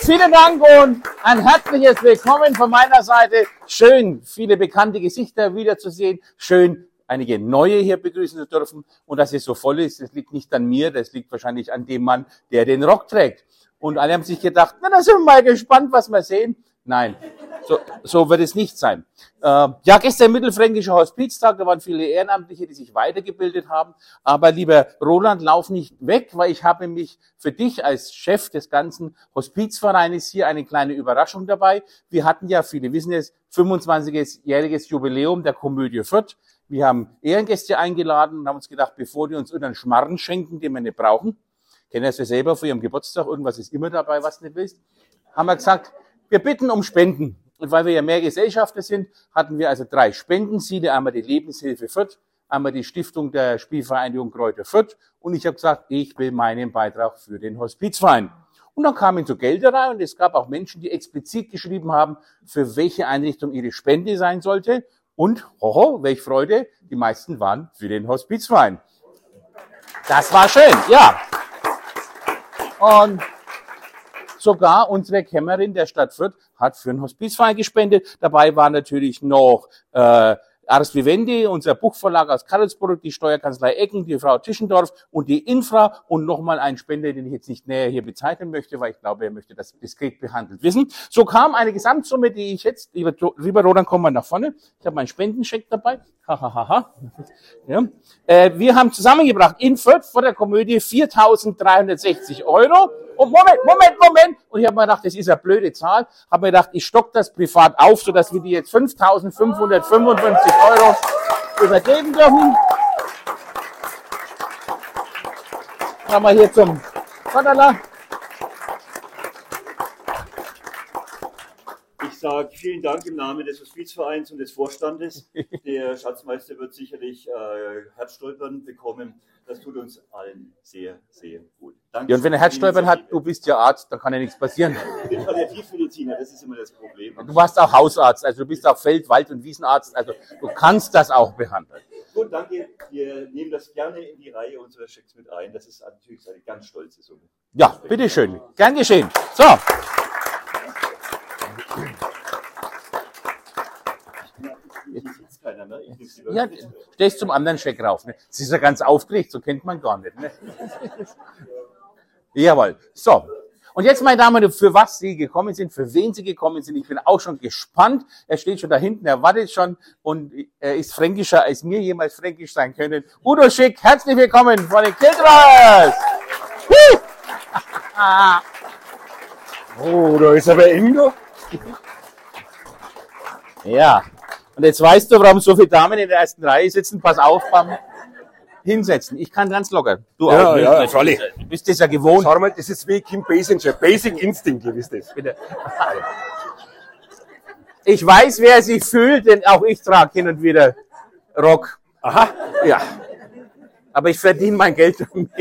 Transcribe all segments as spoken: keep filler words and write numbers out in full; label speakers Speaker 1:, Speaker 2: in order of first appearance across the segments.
Speaker 1: vielen Dank und ein herzliches Willkommen von meiner Seite. Schön, viele bekannte Gesichter wiederzusehen. Schön, einige neue hier begrüßen zu dürfen. Und dass es so voll ist, das liegt nicht an mir, das liegt wahrscheinlich an dem Mann, der den Rock trägt. Und alle haben sich gedacht, na, da sind wir mal gespannt, was wir sehen. Nein, so, so wird es nicht sein. Äh, ja, gestern Mittelfränkischer Hospiztag, da waren viele Ehrenamtliche, die sich weitergebildet haben. Aber lieber Roland, lauf nicht weg, weil ich habe mich für dich als Chef des ganzen Hospizvereines hier eine kleine Überraschung dabei. Wir hatten ja, viele wissen es, fünfundzwanzigjähriges Jubiläum der Komödie Fürth. Wir haben Ehrengäste eingeladen und haben uns gedacht, bevor die uns irgendeinen Schmarrn schenken, den wir nicht brauchen, kennen das ja selber vor ihrem Geburtstag, irgendwas ist immer dabei, was du nicht willst, haben wir gesagt, wir bitten um Spenden. Und weil wir ja mehr Gesellschafter sind, hatten wir also drei Spendenziele. Einmal die Lebenshilfe Fürth, einmal die Stiftung der Spielvereinigung Kräuter Fürth. Und ich habe gesagt, ich will meinen Beitrag für den Hospizverein. Und dann kamen so Gelder rein und es gab auch Menschen, die explizit geschrieben haben, für welche Einrichtung ihre Spende sein sollte. Und, hoho, welch Freude, die meisten waren für den Hospizverein. Das war schön, ja. Und sogar unsere Kämmerin der Stadt Fürth hat für den Hospizverein gespendet. Dabei war natürlich noch äh, Ars Vivendi, unser Buchverlag aus Karlsburg, die Steuerkanzlei Ecken, die Frau Tischendorf und die Infra und nochmal ein Spender, den ich jetzt nicht näher hier bezeichnen möchte, weil ich glaube, er möchte das diskret behandelt wissen. So kam eine Gesamtsumme, die ich jetzt, lieber, lieber Roland, komm mal nach vorne. Ich habe meinen Spendenscheck dabei. Hahaha. Ja. Äh, wir haben zusammengebracht in Fürth vor der Komödie viertausenddreihundertsechzig Euro. Und Moment, Moment, Moment. Und ich habe mir gedacht, das ist eine blöde Zahl. Habe mir gedacht, ich stock das privat auf, sodass wir die jetzt fünftausendfünfhundertfünfundfünfzig Euro übergeben dürfen. Dann mal hier zum Vaterler.
Speaker 2: Ich sage vielen Dank im Namen des Hospizvereins und des Vorstandes. Der Schatzmeister wird sicherlich äh, Herzstolpern bekommen. Das tut uns allen sehr, sehr gut. Danke.
Speaker 1: Ja, und wenn er Herzstolpern hat, du bist ja Arzt, dann kann ja nichts passieren.
Speaker 2: Ich bin Palliativmediziner, das ist immer das Problem.
Speaker 1: Du warst auch Hausarzt, also du bist auch Feld-, Wald- und Wiesenarzt, also du kannst das auch behandeln.
Speaker 2: Gut, danke. Wir nehmen das gerne in die Reihe unserer Schecks mit ein. Das ist natürlich eine ganz stolze Summe.
Speaker 1: Ja, bitteschön. Gern geschehen. So.
Speaker 2: Keiner, ne?
Speaker 1: Ja, stehst zum anderen Scheck rauf. Ne? Das ist ja ganz aufgeregt, so kennt man gar nicht. Ne? Jawohl. So. Und jetzt, meine Damen und Herren, für was Sie gekommen sind, für wen Sie gekommen sind, ich bin auch schon gespannt. Er steht schon da hinten, er wartet schon und er ist fränkischer, als mir jemals fränkisch sein können. Udo Schick, herzlich willkommen von den Kildras!
Speaker 3: Oh, da ist aber Ingo.
Speaker 1: Ja. Und jetzt weißt du, warum so viele Damen in der ersten Reihe sitzen. Pass auf beim Hinsetzen. Ich kann ganz locker. Du
Speaker 3: Ja,
Speaker 1: auch.
Speaker 3: ja,
Speaker 1: nicht.
Speaker 3: freilich.
Speaker 1: Du bist das ja gewohnt.
Speaker 3: Schau mal, das ist wie Kim Basinger. Basic Instinct, ihr wisst das.
Speaker 1: Bitte. Ich weiß, wer sich fühlt, denn auch ich trage hin und wieder Rock.
Speaker 3: Aha.
Speaker 1: Ja. Aber ich verdiene mein Geld damit.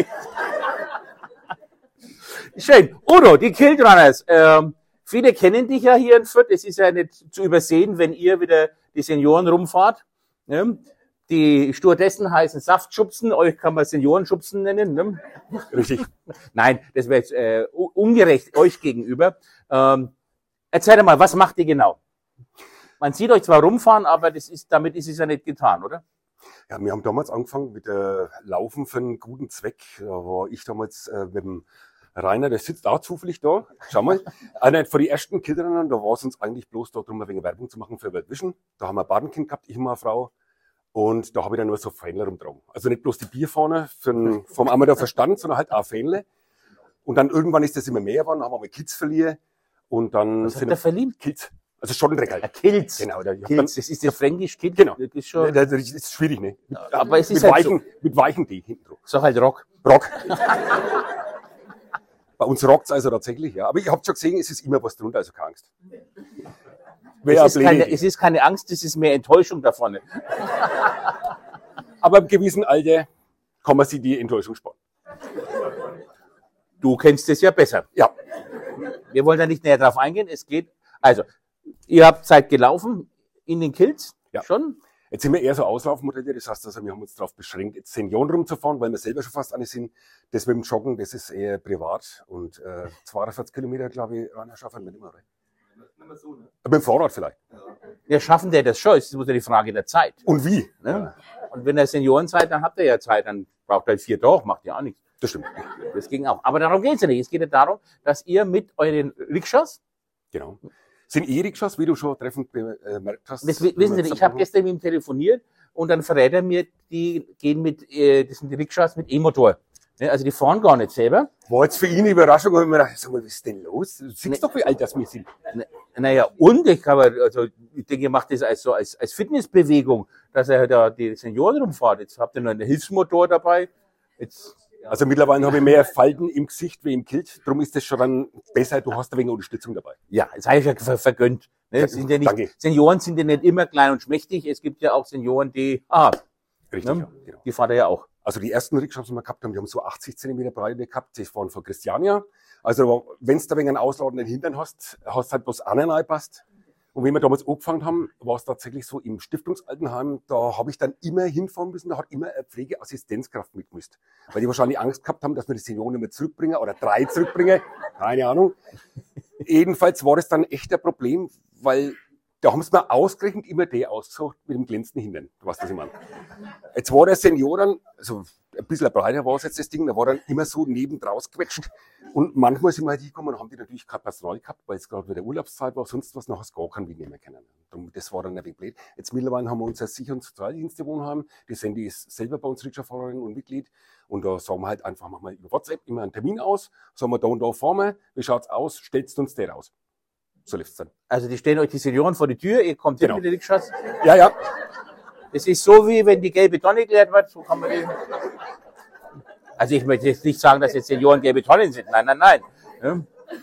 Speaker 1: Schön. Udo, die Kildrunners. Ähm, viele kennen dich ja hier in Fürth. Es ist ja nicht zu übersehen, wenn ihr wieder die Senioren rumfahrt. Ne? Die Stewardessen heißen Saftschubsen. Euch kann man Seniorenschubsen nennen. Ne?
Speaker 3: Richtig.
Speaker 1: Nein, das wäre jetzt äh, ungerecht euch gegenüber. Ähm, erzähl mal, was macht ihr genau? Man sieht euch zwar rumfahren, aber das ist, damit ist es ja nicht getan, oder?
Speaker 3: Ja, wir haben damals angefangen mit äh, Laufen für einen guten Zweck. Da war ich damals äh, mit dem Rainer, der sitzt auch zufällig da. Schau mal. Einer von den ersten Kindern, da war es uns eigentlich bloß darum, ein wenig Werbung zu machen für World Vision. Da haben wir ein Badenkind gehabt, ich und meine Frau. Und da habe ich dann nur so Fähnle rumgetragen. Also nicht bloß die Bierfahne für den, vom Amador Verstand, sondern halt auch Fähnle. Und dann irgendwann ist das immer mehr geworden, haben wir mal Kids verliehen. Und dann
Speaker 1: Was hat
Speaker 3: sind
Speaker 1: der verliebt?
Speaker 3: Kids. Also Schottendreck halt.
Speaker 1: Ein Kilz.
Speaker 3: Genau. Der, ich hab
Speaker 1: Kilz, das ist ja fränkisch Kilz.
Speaker 3: Genau.
Speaker 1: Das ist schon,
Speaker 3: Das ist schwierig, ne? Mit,
Speaker 1: aber es ist
Speaker 3: mit
Speaker 1: halt
Speaker 3: weichen, mit weichen D hinten drauf.
Speaker 1: so halt Rock.
Speaker 3: Rock. Bei uns rockt's also tatsächlich, ja. Aber ich habt schon gesehen, es ist immer was drunter, also keine Angst.
Speaker 1: Es ist, keine, es ist keine Angst, es ist mehr Enttäuschung da vorne.
Speaker 3: Aber im gewissen Alter kann man sich die Enttäuschung sparen.
Speaker 1: Du kennst es ja besser.
Speaker 3: Ja.
Speaker 1: Wir wollen da nicht näher drauf eingehen. Es geht, also, ihr habt Zeit gelaufen in den Kills.
Speaker 3: Ja.
Speaker 1: Schon?
Speaker 3: Jetzt sind wir eher so Auslaufmodelle, das heißt also, wir haben uns darauf beschränkt, jetzt Senioren rumzufahren, weil wir selber schon fast alle sind. Das mit dem Joggen, das ist eher privat und äh, zweiundvierzig Kilometer, glaube ich, einer schaffen wir nicht mehr. Nicht mehr so, ne? Mit dem Fahrrad vielleicht.
Speaker 1: Ja, schaffen der das schon, das ist nur die Frage der Zeit.
Speaker 3: Und wie?
Speaker 1: Ne?
Speaker 3: Ja.
Speaker 1: Und wenn ihr Senioren seid, dann habt ihr ja Zeit, dann braucht ihr halt vier Tage, macht ja auch nichts.
Speaker 3: Das stimmt.
Speaker 1: Das ging auch. Aber darum geht's ja nicht. Es geht ja darum, dass ihr mit euren Rikschas,
Speaker 3: Genau. Sind E-Rikschas, wie du schon treffend bemerkt hast.
Speaker 1: das wissen Sie nicht, ich habe gestern mit ihm telefoniert und dann verrät er mir, die gehen mit, äh, das sind die Rikschas mit E-Motor. Ne, also die fahren gar nicht selber.
Speaker 3: War jetzt für ihn eine Überraschung, und ich mir gedacht, sag mal, was ist denn los? Du siehst nee. doch, wie alt das wir sind.
Speaker 1: Naja, und ich habe, also ich denke, ihr macht das als so als, als Fitnessbewegung, dass er da die Senioren rumfahrt. Jetzt habt ihr noch einen Hilfsmotor dabei. Jetzt,
Speaker 3: also mittlerweile habe ich mehr Falten im Gesicht wie im Kilt. Darum ist das schon dann besser, du hast ein wenig Unterstützung dabei.
Speaker 1: Ja, das habe ich ja ver vergönnt. Ne? Das sind ja nicht,
Speaker 3: Danke.
Speaker 1: Senioren sind ja nicht immer klein und schmächtig. Es gibt ja auch Senioren, die, ah,
Speaker 3: Richtig,
Speaker 1: ne?
Speaker 3: ja, genau.
Speaker 1: Die fahren ja auch.
Speaker 3: Also die ersten Rikschas, die wir gehabt haben, die haben so achtzig Zentimeter Breite gehabt. Die waren von Christiania. Also wenn du da wegen einen ausladenden Hintern hast, hast halt bloß einen reingepasst. Und wenn wir damals angefangen haben, war es tatsächlich so im Stiftungsaltenheim, da habe ich dann immer hinfahren müssen, da hat immer eine Pflegeassistenzkraft mitgemusst. Weil die wahrscheinlich Angst gehabt haben, dass wir die Senioren nicht mehr zurückbringen oder drei zurückbringen. Keine Ahnung. Jedenfalls war das dann echt ein Problem, weil da haben sie mir ausgerechnet immer der ausgesucht mit dem glänzenden Hintern. Du weißt, was ich meine. Jetzt war der Senior dann, also ein bisschen breiter war es jetzt das Ding, da war dann immer so neben draus gequetscht. Und manchmal sind wir halt hingekommen und haben die natürlich kein Personal gehabt, weil es gerade wieder Urlaubszeit war, sonst was, nachher gar keinen Weg nehmen können. Das war dann ein wenig blöd. Jetzt mittlerweile haben wir unser Sicher- und Sozialdienste Wohnheim. Die Sandy ist selber bei uns Rikscha-Fahrerin und Mitglied. Und da sagen wir halt einfach mal über WhatsApp immer einen Termin aus, sagen wir da und da fahren wir, wie schaut's aus, stellst uns der raus. So läuft's dann.
Speaker 1: Also die stellen euch die Senioren vor die Tür, ihr kommt
Speaker 3: Genau.
Speaker 1: hin mit den Rikschas.
Speaker 3: Ja, ja.
Speaker 1: Es ist so, wie wenn die gelbe Tonne geleert wird, so kann man die. Also ich möchte jetzt nicht sagen, dass jetzt Senioren gelbe Tonnen sind. Nein, nein, nein. Ja.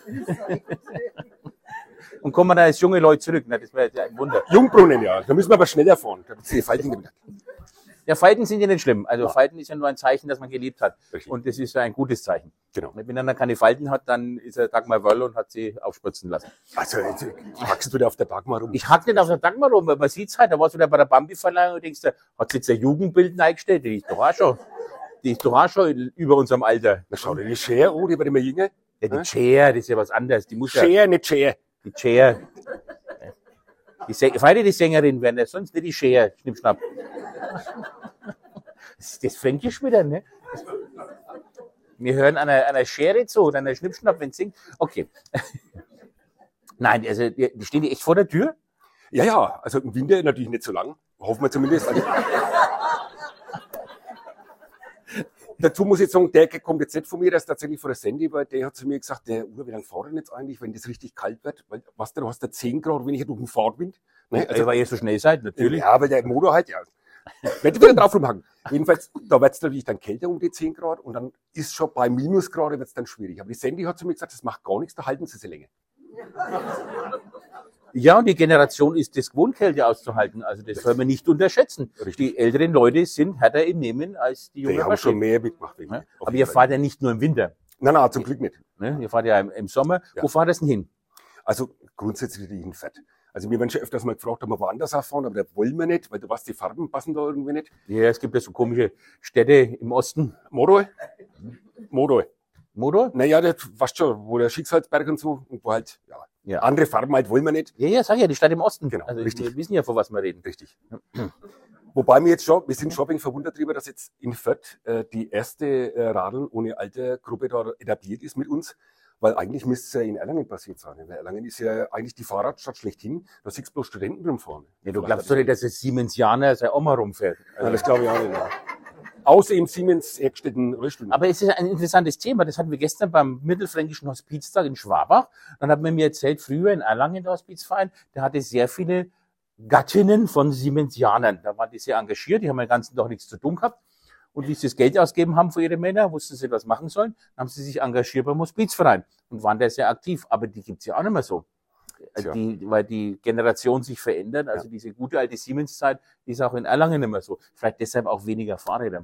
Speaker 1: Und kommen wir dann als junge Leute zurück. Na, das wäre ja ein Wunder.
Speaker 3: Jungbrunnen, ja. Da müssen wir aber schneller fahren. Da die Falten gemacht.
Speaker 1: Ja, Falten sind ja nicht schlimm. Also
Speaker 3: Ja.
Speaker 1: Falten ist ja nur ein Zeichen, dass man geliebt hat.
Speaker 3: Richtig.
Speaker 1: Und das ist ja ein gutes Zeichen.
Speaker 3: Genau.
Speaker 1: Wenn einer keine Falten hat, dann ist er Dagmar Wörl und hat sie aufspritzen lassen.
Speaker 3: Also, jetzt hackst du da auf der Dagmar rum.
Speaker 1: Ich hack nicht auf der Dagmar rum, weil man sieht's halt, da warst du wieder bei der Bambi-Verleihung und denkst, da hat sich jetzt ein Jugendbild eingestellt, die ist doch auch schon, die ist doch auch schon über unserem Alter.
Speaker 3: Na schau dir die Cher an, die wird immer jünger.
Speaker 1: Ja, die
Speaker 3: Hä?
Speaker 1: Chair, das ist ja was anderes, die muss ja,
Speaker 3: Cher, nicht Cher.
Speaker 1: die Chair. Die Säng- Beide die Sängerin werden ja sonst nicht die Chair, Schnippschnapp. Das ist das Fränkisch wieder, ne? Wir hören einer, einer Schere zu oder einer Schnippschnapp, wenn es singt. Okay. Nein, also die, die stehen die echt vor der Tür?
Speaker 3: Ja, ja, also im Winter natürlich nicht so lang. Hoffen wir zumindest. Also, dazu muss ich sagen, der kommt jetzt nicht von mir, der ist tatsächlich von der Sandy, weil der hat zu mir gesagt, der Uhr, wie lange fahren denn jetzt eigentlich, wenn das richtig kalt wird? Weil, was du hast da zehn Grad weniger durch den Fahrtwind. Ne?
Speaker 1: Also, weil ihr so schnell seid, natürlich.
Speaker 3: Ja, weil der Motor halt, ja. Werd wieder drauf rumhaken. Jedenfalls, da wird's natürlich dann kälter um die zehn Grad und dann ist schon bei Minusgrade wird's dann schwierig. Aber die Sandy hat zu mir gesagt, das macht gar nichts, da halten sie sie länger.
Speaker 1: Ja, und die Generation ist das gewohnt, Kälte auszuhalten. Also das soll man nicht unterschätzen.
Speaker 3: Richtig.
Speaker 1: Die älteren Leute sind härter im Nehmen als die
Speaker 3: Die
Speaker 1: jungen
Speaker 3: haben schon
Speaker 1: Maschinen.
Speaker 3: mehr mitgemacht. wegen
Speaker 1: Ja?
Speaker 3: mir. Auf
Speaker 1: Aber
Speaker 3: jeden
Speaker 1: ihr
Speaker 3: Fall.
Speaker 1: fahrt ja nicht nur im Winter.
Speaker 3: Nein, nein, zum Glück nicht.
Speaker 1: Ne? Ihr fahrt ja im, im Sommer.
Speaker 3: Ja.
Speaker 1: Wo fahrt ihr denn hin?
Speaker 3: Also grundsätzlich in Fett. Also wir werden schon öfters mal gefragt, ob wir woanders fahren, aber da wollen wir nicht, weil du weißt, die Farben passen da irgendwie nicht.
Speaker 1: Ja, es gibt ja so komische Städte im Osten.
Speaker 3: Modal? Modal.
Speaker 1: Modor?
Speaker 3: Naja, das weißt schon, wo der Schicksalsberg und so, und wo halt, ja,
Speaker 1: Ja.
Speaker 3: andere Farben halt wollen wir nicht.
Speaker 1: Ja, ja, sag ja, die Stadt im Osten.
Speaker 3: Genau,
Speaker 1: Also
Speaker 3: richtig.
Speaker 1: wir wissen ja, von was wir reden.
Speaker 3: Richtig. Wobei wir jetzt schon, wir sind schon ein wenig verwundert darüber, dass jetzt in Fürth äh, die erste äh, Radeln ohne Altergruppe da etabliert ist mit uns. Weil eigentlich müsste es ja in Erlangen passiert sein. Weil Erlangen ist ja eigentlich die Fahrradstadt schlechthin. Da siehst du bloß Studenten rumfahren.
Speaker 1: Ja, du glaubst doch nicht, dass es Siemens-Janer seine Oma rumfährt.
Speaker 3: Ja, das glaube ich auch nicht. Ja. Außer im Siemens hergestellten Rollstuhl.
Speaker 1: Aber es ist ein interessantes Thema. Das hatten wir gestern beim Mittelfränkischen Hospiztag in Schwabach. Dann hat man mir erzählt, früher in Erlangen der Hospizverein, der hatte sehr viele Gattinnen von Siemens-Janern. Da waren die sehr engagiert, die haben den ganzen Tag nichts zu tun gehabt. Und wie sie das Geld ausgeben haben für ihre Männer, wussten sie, was machen sollen, dann haben sie sich engagiert beim Hospizverein und waren da sehr aktiv. Aber die gibt's ja auch nicht mehr so.
Speaker 3: Tja.
Speaker 1: Die, weil die Generation sich verändert. Also
Speaker 3: Ja.
Speaker 1: diese gute alte Siemens-Zeit, die ist auch in Erlangen nicht mehr so. Vielleicht deshalb auch weniger Fahrräder.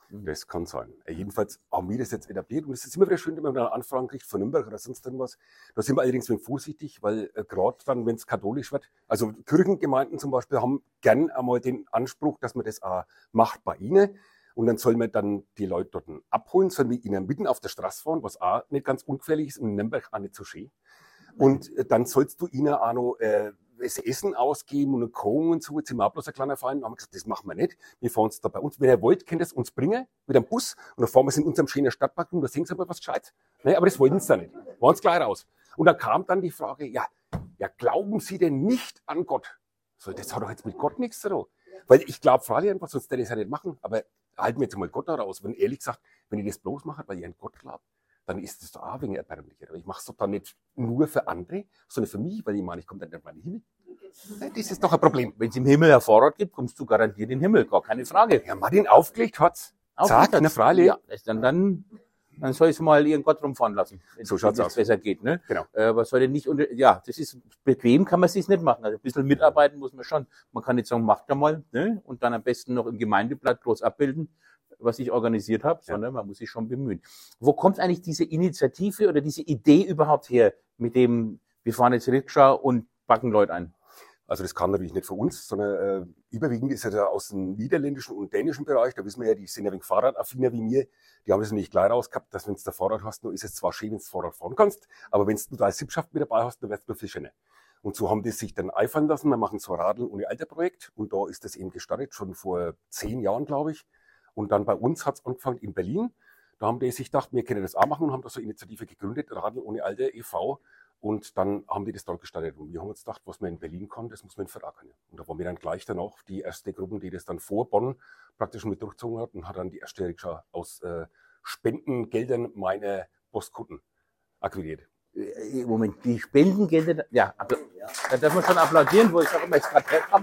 Speaker 3: Das kann sein. Jedenfalls haben wir das jetzt etabliert und es ist immer wieder schön, wenn man eine Anfrage kriegt von Nürnberg oder sonst irgendwas. Da sind wir allerdings ein wenig vorsichtig, weil äh, gerade dann, wenn es katholisch wird, also Kirchengemeinden zum Beispiel haben gern einmal den Anspruch, dass man das auch macht bei ihnen. Und dann soll man dann die Leute dort abholen, sollen wir ihnen mitten auf der Straße fahren, was auch nicht ganz ungefährlich ist und in Nürnberg auch nicht so schön. Und äh, dann sollst du ihnen auch noch äh, das Essen ausgeben und eine Kochen und so. Jetzt sind wir auch bloß ein kleiner Verein. Da haben wir gesagt, das machen wir nicht. Wir fahren es da bei uns. Wenn ihr wollt, könnt ihr es uns bringen mit einem Bus. Und dann fahren wir es in unserem schönen Stadtpark und da sehen sie aber was Gescheites. Ne, aber das wollten sie da nicht. Waren es gleich raus. Und dann kam dann die Frage, ja, ja, glauben Sie denn nicht an Gott? So, das hat doch jetzt mit Gott nichts zu tun. Weil ich glaube freilich an was, sonst hätte ich das ja nicht machen. Aber halten wir jetzt mal Gott da raus. Wenn ehrlich gesagt, wenn ich das bloß mache, weil ich an Gott glaube, dann ist das doch auch ein wenig erbärmlicher. Aber ich mache es doch dann nicht nur für andere, sondern für mich, weil ich meine, ich komme dann nicht mal in den Himmel. Das ist doch ein Problem.
Speaker 1: Wenn es im Himmel ein Fahrrad gibt, kommst du garantiert in den Himmel, gar keine Frage.
Speaker 3: Ja, Martin aufgelegt hat's. Zack, eine Frage.
Speaker 1: Ja, dann, dann, dann soll ich mal ihren Gott rumfahren lassen. Wenn
Speaker 3: So schaut's
Speaker 1: es
Speaker 3: aus.
Speaker 1: besser geht, ne?
Speaker 3: Genau.
Speaker 1: Äh, was soll denn nicht unter, ja, das ist, bequem kann man es sich nicht machen. Also ein bisschen mitarbeiten muss man schon. Man kann nicht sagen, macht da mal, ne? Und dann am besten noch im Gemeindeblatt bloß abbilden, was ich organisiert habe,
Speaker 3: Ja.
Speaker 1: sondern man muss sich schon bemühen. Wo kommt eigentlich diese Initiative oder diese Idee überhaupt her, mit dem, wir fahren jetzt Rikscha und backen Leute ein?
Speaker 3: Also das kam natürlich nicht von uns, sondern äh, überwiegend ist er da aus dem niederländischen und dänischen Bereich. Da wissen wir ja, die sind ja ein wenig fahrradaffiner wie mir. Die haben das nicht gleich rausgehabt, dass wenn du ein Fahrrad hast, nur ist es zwar schön, wenn du das Fahrrad fahren kannst, aber wenn du da eine Sippschaft mit dabei hast, dann wirst du viel schöner. Und so haben die sich dann eifern lassen. Wir machen so ein Radeln ohne Alter Projekt und da ist das eben gestartet, schon vor zehn Jahren, glaube ich. Und dann bei uns hat es angefangen in Berlin. Da haben die sich gedacht, wir können das auch machen und haben da so eine Initiative gegründet, Radeln ohne Alter e V. Und dann haben die das dort gestartet. Und wir haben uns gedacht, was man in Berlin kann, das muss man in Vertrag können. Und da waren wir dann gleich danach die erste Gruppe, die das dann vor Bonn praktisch mit durchgezogen hat und hat dann die erste Rikscha aus äh, Spendengeldern meiner Postkunden akquiriert.
Speaker 1: Äh, Moment, die Spendengelder, ja, aber, da darf man schon applaudieren, wo ich auch immer jetzt gerade herkomme.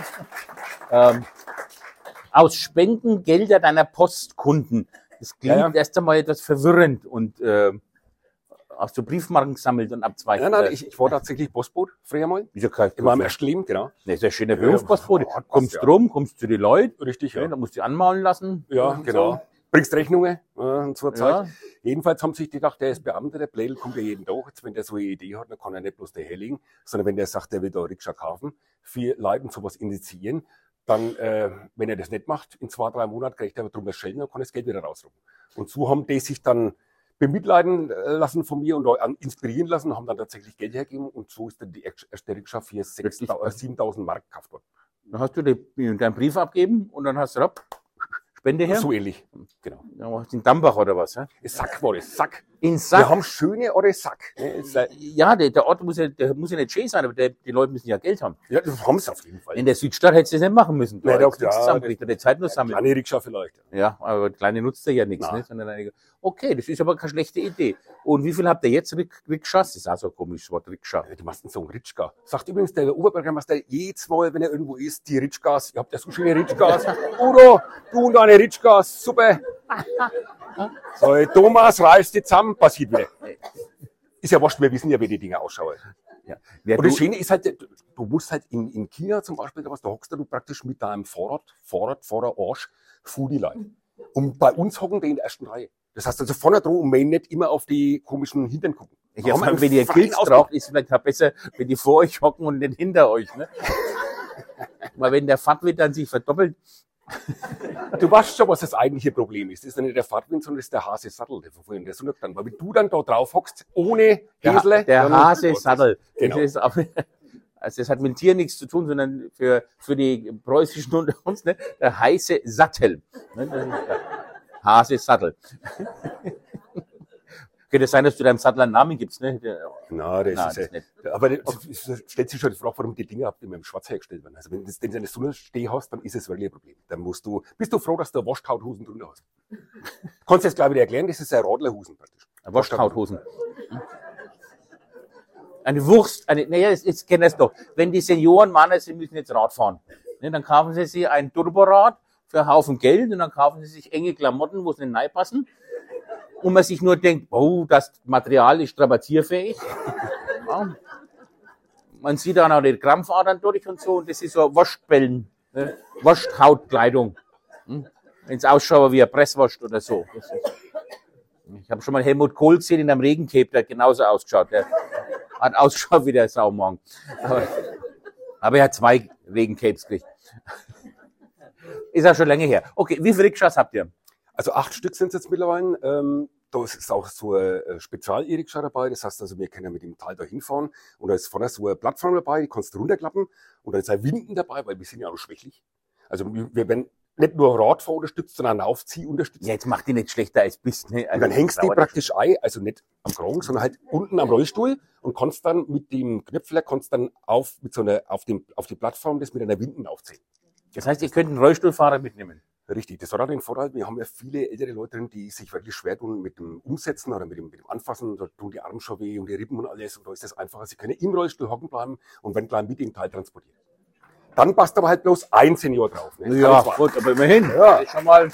Speaker 1: Ähm, aus Spendengelder deiner Postkunden. Das klingt
Speaker 3: Ja, ja.
Speaker 1: erst einmal etwas verwirrend und äh, hast du Briefmarken gesammelt und abzweigt?
Speaker 3: Nein, nein, ich, ich war tatsächlich Postbote früher mal.
Speaker 1: Wieso kein
Speaker 3: Ich war im ersten Leben, genau.
Speaker 1: Das ist ein schöner Beruf,
Speaker 3: Ja,
Speaker 1: Postbote.
Speaker 3: ja, passt,
Speaker 1: Kommst
Speaker 3: ja.
Speaker 1: drum, kommst zu den Leuten,
Speaker 3: Richtig,
Speaker 1: ja.
Speaker 3: ja.
Speaker 1: dann musst du die anmalen lassen.
Speaker 3: Ja,
Speaker 1: und
Speaker 3: genau.
Speaker 1: so.
Speaker 3: Bringst Rechnungen äh, und so eine Zeit.
Speaker 1: Ja.
Speaker 3: Jedenfalls haben sich die gedacht, der ist Beamter, der Blädel kommt ja jeden Tag. Jetzt, wenn der so eine Idee hat, dann kann er nicht bloß der herlegen, sondern wenn der sagt, der will da Rikscha kaufen, vier Leuten sowas initiieren, dann, äh, wenn er das nicht macht, in zwei, drei Monaten kriegt er aber drum Schellen, dann kann er das Geld wieder rausrufen. Und so haben die sich dann bemitleiden lassen von mir und auch inspirieren lassen, haben dann tatsächlich Geld hergegeben und so ist dann die erste Rikscha für siebentausend Mark gekauft worden.
Speaker 1: Dann hast du den, deinen Brief abgeben und dann hast du hopp, Spende her.
Speaker 3: So ähnlich, genau.
Speaker 1: Dann machst du in Dambach oder was? Ja?
Speaker 3: Sack war das, Sack.
Speaker 1: In
Speaker 3: Wir
Speaker 1: Sack.
Speaker 3: haben schöne Orte Sack. Ne? Ist, äh,
Speaker 1: Ja, der, der Ort muss ja, der muss ja nicht schön sein, aber der, die Leute müssen ja Geld haben.
Speaker 3: Ja, das haben sie auf jeden Fall.
Speaker 1: In der Südstadt hättest du das nicht machen müssen. Du
Speaker 3: Nein, doch,
Speaker 1: hättest nichts
Speaker 3: ja,
Speaker 1: zusammengekriegt, oder die Zeit nur sammeln.
Speaker 3: Kleine Rikscha vielleicht.
Speaker 1: Ja, aber kleine nutzt ja nichts,
Speaker 3: Nein.
Speaker 1: ne? Sondern eine, okay, das ist aber keine schlechte Idee. Und wie viel habt ihr jetzt Rik- Rikschas? Das ist auch so ein komisches Wort, Rikscha.
Speaker 3: Ja, die meisten sagen Ritschka. Sagt übrigens der Oberbürgermeister jedes Mal, wenn er irgendwo ist, die Ritschkas. Ihr habt ja so schöne Ritschkas. Udo, du und deine Ritschkas, super. So, Thomas, reißt die zusammen, passiert wieder. Ist ja wurscht, wir wissen ja, wie die Dinger ausschauen.
Speaker 1: Ja. Wer
Speaker 3: Und
Speaker 1: du,
Speaker 3: das Schöne ist halt, du musst halt in, in China zum Beispiel, da hockst du praktisch mit deinem Fahrrad, Fahrrad, Fahrerarsch, vor die Leute. Und bei uns hocken die in der ersten Reihe. Das heißt also vorne dran und man nicht immer auf die komischen Hintern gucken.
Speaker 1: ja, vor allem, wenn ihr
Speaker 3: freien
Speaker 1: Kills
Speaker 3: Ausblick.
Speaker 1: braucht, ist es vielleicht auch besser, wenn die vor euch hocken und nicht hinter euch, ne? Weil wenn der Fahrtwind dann sich verdoppelt,
Speaker 3: Du weißt schon, was das eigentliche Problem ist. Das ist ja nicht der Fahrtwind, sondern das ist der Hase-Sattel, der von vorhin, der so nicht dann. Weil wenn du dann da drauf hockst, ohne
Speaker 1: der,
Speaker 3: Häsle.
Speaker 1: der
Speaker 3: dann-
Speaker 1: Hase-Sattel.
Speaker 3: Genau.
Speaker 1: Das ist auch, also das hat mit dem Tier nichts zu tun, sondern für, für die Preußischen unter uns, ne? Der heiße Sattel. Ne? Das ist der Hase-Sattel. Könnte es sein, dass du deinem Sattel einen Namen gibst, ne? Der,
Speaker 3: Na, das
Speaker 1: Nein,
Speaker 3: ist
Speaker 1: das
Speaker 3: ja,
Speaker 1: nicht.
Speaker 3: aber das, das stellt sich schon die Frage, warum die Dinge ab dem Schwarz hergestellt werden. Also wenn du den seine Sonne steh hast, dann ist es wirklich ein Problem. Dann musst du, bist du froh, dass du Waschhauthosen drunter hast. Kannst du jetzt gleich wieder erklären, das ist ein Radlerhosen praktisch.
Speaker 1: Waschhauthosen. Eine Wurst, eine, naja, jetzt, jetzt kennen es doch. Wenn die Senioren meinen, sie müssen jetzt Rad fahren, ne, dann kaufen sie sich ein Turborad für einen Haufen Geld und dann kaufen sie sich enge Klamotten, wo sie nicht reinpassen. Und man sich nur denkt, oh, das Material ist strapazierfähig. Ja. Man sieht dann auch die Krampfadern durch und so, und das ist so Waschbällen, ne? Waschhautkleidung. Hm? Wenn es ausschaut wie ein Presswurst oder so. Das ist, ich habe schon mal Helmut Kohl gesehen in einem Regencape, der hat genauso ausgeschaut. Der hat ausgeschaut wie der Saumorgen. Aber, aber er hat zwei Regencapes gekriegt. Ist auch schon länger her. Okay, wie viele Rikschas habt ihr?
Speaker 3: Also acht Stück sind es jetzt mittlerweile. Ähm, da ist auch so ein Spezial-E-Rikscha dabei. Das heißt also, wir können mit dem Teil da hinfahren. Und da ist vorne so eine Plattform dabei, die kannst du runterklappen. Und da ist ein Winden dabei, weil wir sind ja auch schwächlich. Also wir werden nicht nur Radfahren unterstützt, sondern Aufzieh unterstützt.
Speaker 1: Ja, jetzt macht die nicht schlechter als bist. Ne? Also
Speaker 3: und dann hängst du praktisch ein, also nicht am Kragen, sondern halt unten am Rollstuhl und kannst dann mit dem Knöpfler kannst dann auf, mit so einer, auf, dem, auf die Plattform das mit einer Winden aufziehen.
Speaker 1: Das heißt, ihr könnt einen Rollstuhlfahrer mitnehmen?
Speaker 3: Richtig, das hat auch den Vorteil, wir haben ja viele ältere Leute drin, die sich wirklich schwer tun mit dem Umsetzen oder mit dem, mit dem Anfassen, da tun die Arme schon weh und die Rippen und alles und da ist das einfacher, sie können im Rollstuhl hocken bleiben und werden gleich mit dem Teil transportieren. Dann passt aber halt bloß ein Senior drauf. Ne?
Speaker 1: Ja, gut, aber immerhin. Ja. Das ist schon mal,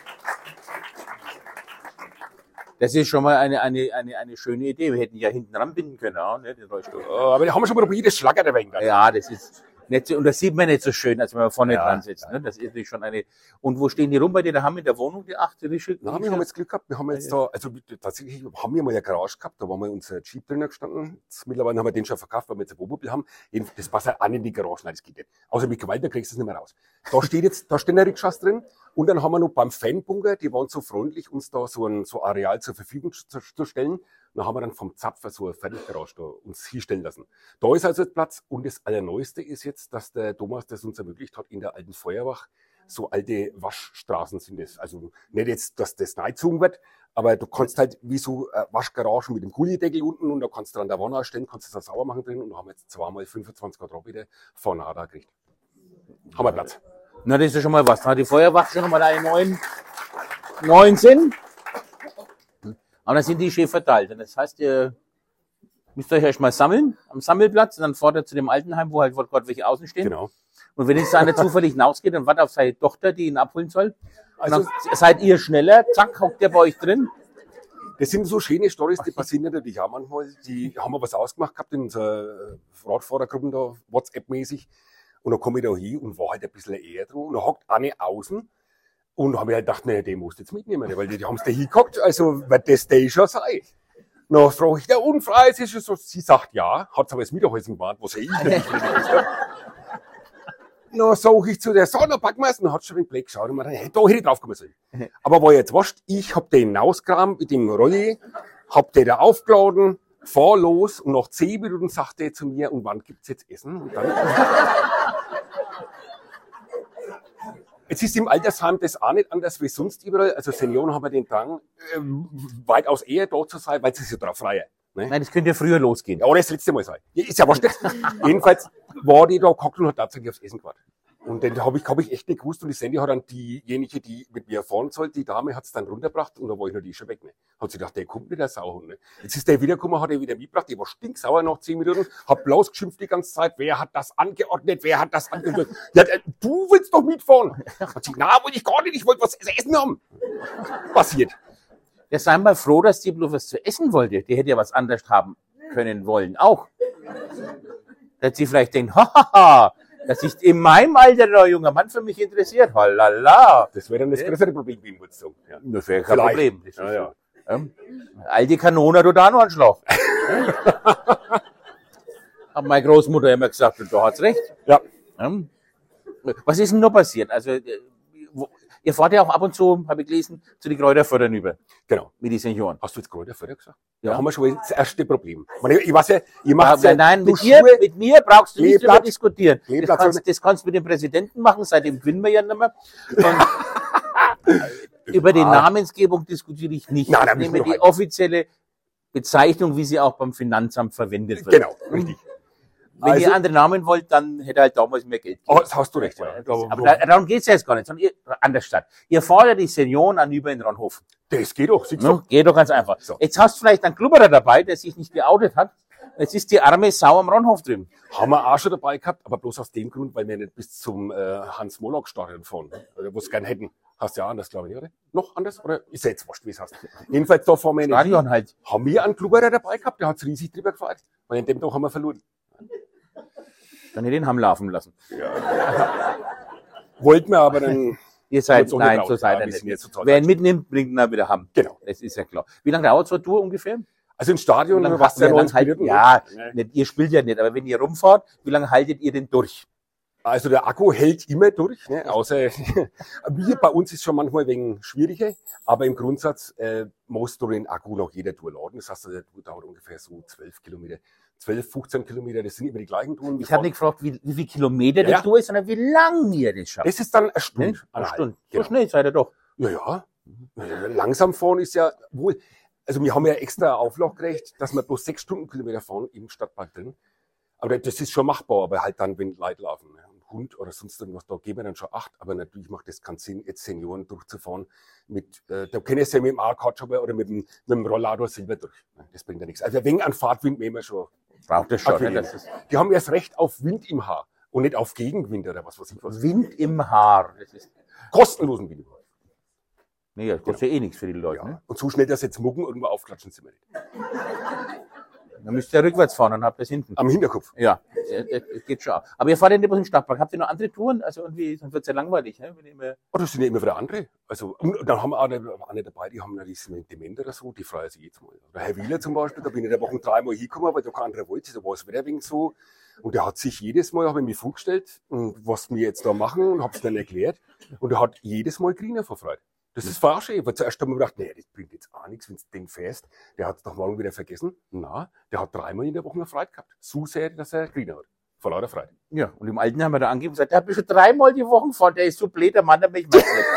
Speaker 1: das ist schon mal eine, eine, eine, eine schöne Idee. Wir hätten ja hinten ranbinden können, auch, ne, den Rollstuhl.
Speaker 3: Aber die haben wir schon mal probiert, das schlagert ein wenig.
Speaker 1: Ja, das ist nicht so, und das sieht man nicht so schön, als wenn man vorne
Speaker 3: ja,
Speaker 1: dran sitzt. Ne? Das ist natürlich schon eine. Und wo stehen die rum bei dir? Da haben wir in der Wohnung die acht Rische?
Speaker 3: Na, wir haben jetzt Glück gehabt. Wir haben jetzt da, also tatsächlich haben wir mal eine Garage gehabt, da war mal unser Jeep drinnen gestanden. Jetzt, mittlerweile haben wir den schon verkauft, weil wir jetzt ein Wohnmobil haben. Das passt halt an in die Garage. Nein, das geht nicht. Außer mit Gewalt, da kriegst du es nicht mehr raus. Da steht jetzt, da stehen Rikschas drin. Und dann haben wir noch beim Fanbunker, die waren so freundlich, uns da so ein so Areal zur Verfügung zu, zu stellen. Da haben wir dann vom Zapfer so eine Fertiggarage da uns hinstellen lassen. Da ist also Platz. Und das Allerneueste ist jetzt, dass der Thomas das uns ermöglicht hat, in der alten Feuerwach so alte Waschstraßen sind das. Also nicht jetzt, dass das neizogen wird, aber du kannst halt wie so äh, Waschgaragen mit dem Gullideckel unten und da kannst du dann der Wanne stellen, kannst das auch sauber machen drin und da haben wir jetzt zweimal fünfundzwanzig Quadratmeter vorne da gekriegt. Haben wir Platz.
Speaker 1: Na, das ist ja schon mal was. Da hat die Feuerwache schon mal einen neuen, neuen Sinn. Aber dann sind die schön verteilt. Und das heißt, ihr müsst euch erst mal sammeln am Sammelplatz und dann fahrt ihr zu dem Altenheim, wo halt gerade welche außen stehen.
Speaker 3: Genau.
Speaker 1: Und wenn jetzt einer zufällig hinausgeht und wartet auf seine Tochter, die ihn abholen soll, also dann seid ihr schneller, zack, hockt der bei euch drin.
Speaker 3: Das sind so schöne Storys, die passieren natürlich auch manchmal. Die haben wir was ausgemacht gehabt in unserer Radfahrergruppen da, WhatsApp-mäßig. Und dann komme ich da hin und war halt ein bisschen eher dran. Und da hockt eine außen. Und da habe ich halt gedacht, naja, den musst du jetzt mitnehmen, weil die, die haben es da hingehockt, also wird das der schon sein. Dann frage ich, der unfrei ist es so. Sie sagt ja, hat aber das Mittagessen gewarnt, was ich nicht wusste. Dann sage ich zu der, so, dann packen wir es. Dann hat schon den Blick geschaut und mir gedacht, hey, da hätte ich drauf kommen sollen. Aber war jetzt wurscht, ich hab den rausgekramt mit dem Rolli, hab den da aufgeladen, fahr los und nach zehn Minuten sagt er zu mir, und wann gibt's jetzt Essen? Und dann jetzt ist im Altersheim das auch nicht anders wie sonst überall. Also Senioren haben ja den Drang, äh, weitaus eher da zu sein, weil sie sich darauf freuen. Ne?
Speaker 1: Nein, das könnte ja früher losgehen.
Speaker 3: Ja, oder das letzte Mal sein. Ist ja wurscht. Jedenfalls war die da gehockt und hat tatsächlich aufs Essen gewartet. Und dann habe ich, hab ich echt nicht gewusst. Und die Sandy hat dann diejenige, die mit mir fahren soll, die Dame, hat es dann runtergebracht. Und da war ich natürlich schon weg. Ne? Hat sie gedacht, der kommt nicht, der Sauhund. Ne? Jetzt ist der wiedergekommen, hat er wieder mitgebracht. Der war stinksauer nach zehn Minuten. Hat bloß geschimpft die ganze Zeit. Wer hat das angeordnet? Wer hat das angeordnet? Ja, du willst doch mitfahren. Hat sie, na, wollte ich gar nicht. Ich wollte was zu essen haben. Passiert.
Speaker 1: Ja, sei mal froh, dass die bloß was zu essen wollte. Die hätte ja was anderes haben können wollen. Auch. Dass sie vielleicht denkt, hahaha, dass sich in meinem Alter ein junger Mann für mich interessiert. Halala.
Speaker 3: Das wäre dann das größere Problem, wie ich würde sagen. Ja.
Speaker 1: Das wäre kein Problem. Das
Speaker 3: ja, ja.
Speaker 1: Ähm, alte Kanone hat da noch einen Schlaf. Hat meine Großmutter immer gesagt, und da hat's recht.
Speaker 3: Ja.
Speaker 1: Ähm, was ist denn noch passiert? Also, wo, ihr fahrt ja auch ab und zu, habe ich gelesen, zu den Kräuterfördern über.
Speaker 3: Genau.
Speaker 1: Mit den Senioren.
Speaker 3: Hast du jetzt Kräuterförder gesagt?
Speaker 1: Ja.
Speaker 3: Da haben wir schon das erste Problem. Ich, meine, ich weiß ja, ihr macht
Speaker 1: ja,
Speaker 3: ja,
Speaker 1: nein, mit dir, mit mir brauchst du nicht drüber diskutieren. Das kannst, das kannst du mit dem Präsidenten machen, seitdem gewinnen wir ja nicht mehr. Über die Namensgebung diskutiere ich nicht.
Speaker 3: Nein,
Speaker 1: ich nehme die halt. offizielle Bezeichnung, wie sie auch beim Finanzamt verwendet wird.
Speaker 3: Genau, richtig.
Speaker 1: Wenn also, ihr andere Namen wollt, dann hätte halt damals mehr Geld
Speaker 3: gegeben. Oh, das hast du recht. Ja.
Speaker 1: Aber darum geht's ja jetzt gar nicht, sondern ihr, anders statt. Ihr fordert die Senioren an über in Ronhofen.
Speaker 3: Das geht doch.
Speaker 1: Ja, doch. Geht doch ganz einfach. So. Jetzt hast du vielleicht einen Klubberer dabei, der sich nicht geoutet hat. Jetzt ist die arme Sau am Ronhof drin.
Speaker 3: Haben wir auch schon dabei gehabt, aber bloß aus dem Grund, weil wir nicht bis zum äh, Hans-Moloch-Stadion fahren, oder wo es gern hätten. Hast du ja anders, glaube ich, oder? Noch anders? Oder ist ja jetzt wurscht, wie es heißt. Jedenfalls, da fahren wir nicht.
Speaker 1: Stadion halt.
Speaker 3: Haben wir einen Klubberer dabei gehabt, der hat riesig drüber gefeiert. Weil in dem Tag haben wir verloren.
Speaker 1: Dann hätte ich den haben laufen lassen.
Speaker 3: Ja. Wollten wir aber dann
Speaker 1: Ihr seid,
Speaker 3: so
Speaker 1: nein,
Speaker 3: nicht
Speaker 1: so
Speaker 3: raus.
Speaker 1: seid
Speaker 3: Ja,
Speaker 1: ihr
Speaker 3: wir sind
Speaker 1: nicht.
Speaker 3: jetzt total
Speaker 1: Wer ihn
Speaker 3: falsch.
Speaker 1: mitnimmt, bringt ihn dann wieder heim.
Speaker 3: Genau.
Speaker 1: Das ist ja klar. Wie lange dauert so eine Tour ungefähr?
Speaker 3: Also im Stadion,
Speaker 1: Wie lange
Speaker 3: was
Speaker 1: wer
Speaker 3: ja
Speaker 1: lang halt,
Speaker 3: Minuten,
Speaker 1: ja,
Speaker 3: ne?
Speaker 1: nicht, ihr spielt ja nicht, aber wenn ihr rumfahrt, wie lange haltet ihr denn durch?
Speaker 3: Also der Akku hält immer durch, ne? Außer wir, bei uns ist schon manchmal wegen schwieriger, aber im Grundsatz äh, musst du den Akku nach jeder Tour laden. Das heißt, der Tour dauert ungefähr so zwölf Kilometer, zwölf, fünfzehn Kilometer, das sind immer die gleichen Touren.
Speaker 1: Ich habe nicht gefragt, wie, wie viele Kilometer
Speaker 3: Ja,
Speaker 1: die
Speaker 3: ja.
Speaker 1: Tour ist, sondern wie lang ihr das schafft.
Speaker 3: Das ist dann eine Stunde.
Speaker 1: Ne? Eine
Speaker 3: eineinhalb.
Speaker 1: Stunde.
Speaker 3: Genau.
Speaker 1: So schnell seid ihr doch.
Speaker 3: Ja, ja. Langsam fahren ist ja wohl. Also wir haben ja extra Auflauf gekriegt, dass wir bloß sechs Stundenkilometer fahren im Stadtpark drin. Aber das ist schon machbar, aber halt dann, wenn Leute laufen. Ne? Ein Hund oder sonst irgendwas, da geben wir dann schon acht. Aber natürlich macht das keinen Sinn, jetzt Senioren durchzufahren. Mit, äh, da können sie ja mit dem A-Kart-Schopper oder mit dem, mit dem Rollator selber durch. Das bringt ja nichts. Also wegen an Fahrtwind nehmen wir schon.
Speaker 1: Braucht das schon.
Speaker 3: Okay.
Speaker 1: Ne? Das ist
Speaker 3: Die haben erst Recht auf Wind im Haar und nicht auf Gegenwind oder was weiß ich was.
Speaker 1: Wind im Haar. Das ist,
Speaker 3: Kostenlosen Wind.
Speaker 1: nee, das kostet ja eh nichts für die Leute.
Speaker 3: Ja.
Speaker 1: Ne?
Speaker 3: Und so schnell, dass jetzt Mucken irgendwo aufklatschen, sind wir nicht.
Speaker 1: Dann müsst ihr rückwärts fahren und habt das hinten.
Speaker 3: Am Hinterkopf.
Speaker 1: Ja, das das geht schon. Aber ihr fahrt ja nicht bloß im Stadtpark. Habt ihr noch andere Touren? Also irgendwie, sonst wird's ja langweilig. Ne? Wenn ihr immer
Speaker 3: Oh, das sind ja immer wieder andere. Also, und dann haben wir auch eine, eine dabei, die haben ja diese Dement oder so, die freuen sich jetzt mal. Der Herr Wieler zum Beispiel, da bin ich in der Woche dreimal hingekommen, weil da kein anderer wollte, da war es wieder wegen so. Und der hat sich jedes Mal, habe ich mich vorgestellt, und was wir jetzt da machen, und hab's dann erklärt. Und er hat jedes Mal Griner verfreut. Das ist voll schön, weil zuerst haben wir gedacht, nee, das bringt jetzt auch nichts, wenn du den fährst. Der hat es doch morgen wieder vergessen. Na, der hat dreimal in der Woche eine Freude gehabt. So sehr, dass er Griner hat. Vor lauter Freude.
Speaker 1: Ja, und im Alten haben wir da angegeben und gesagt, der hat mich schon dreimal die Woche gefahren, der ist so blöd, der Mann, der mich macht nicht.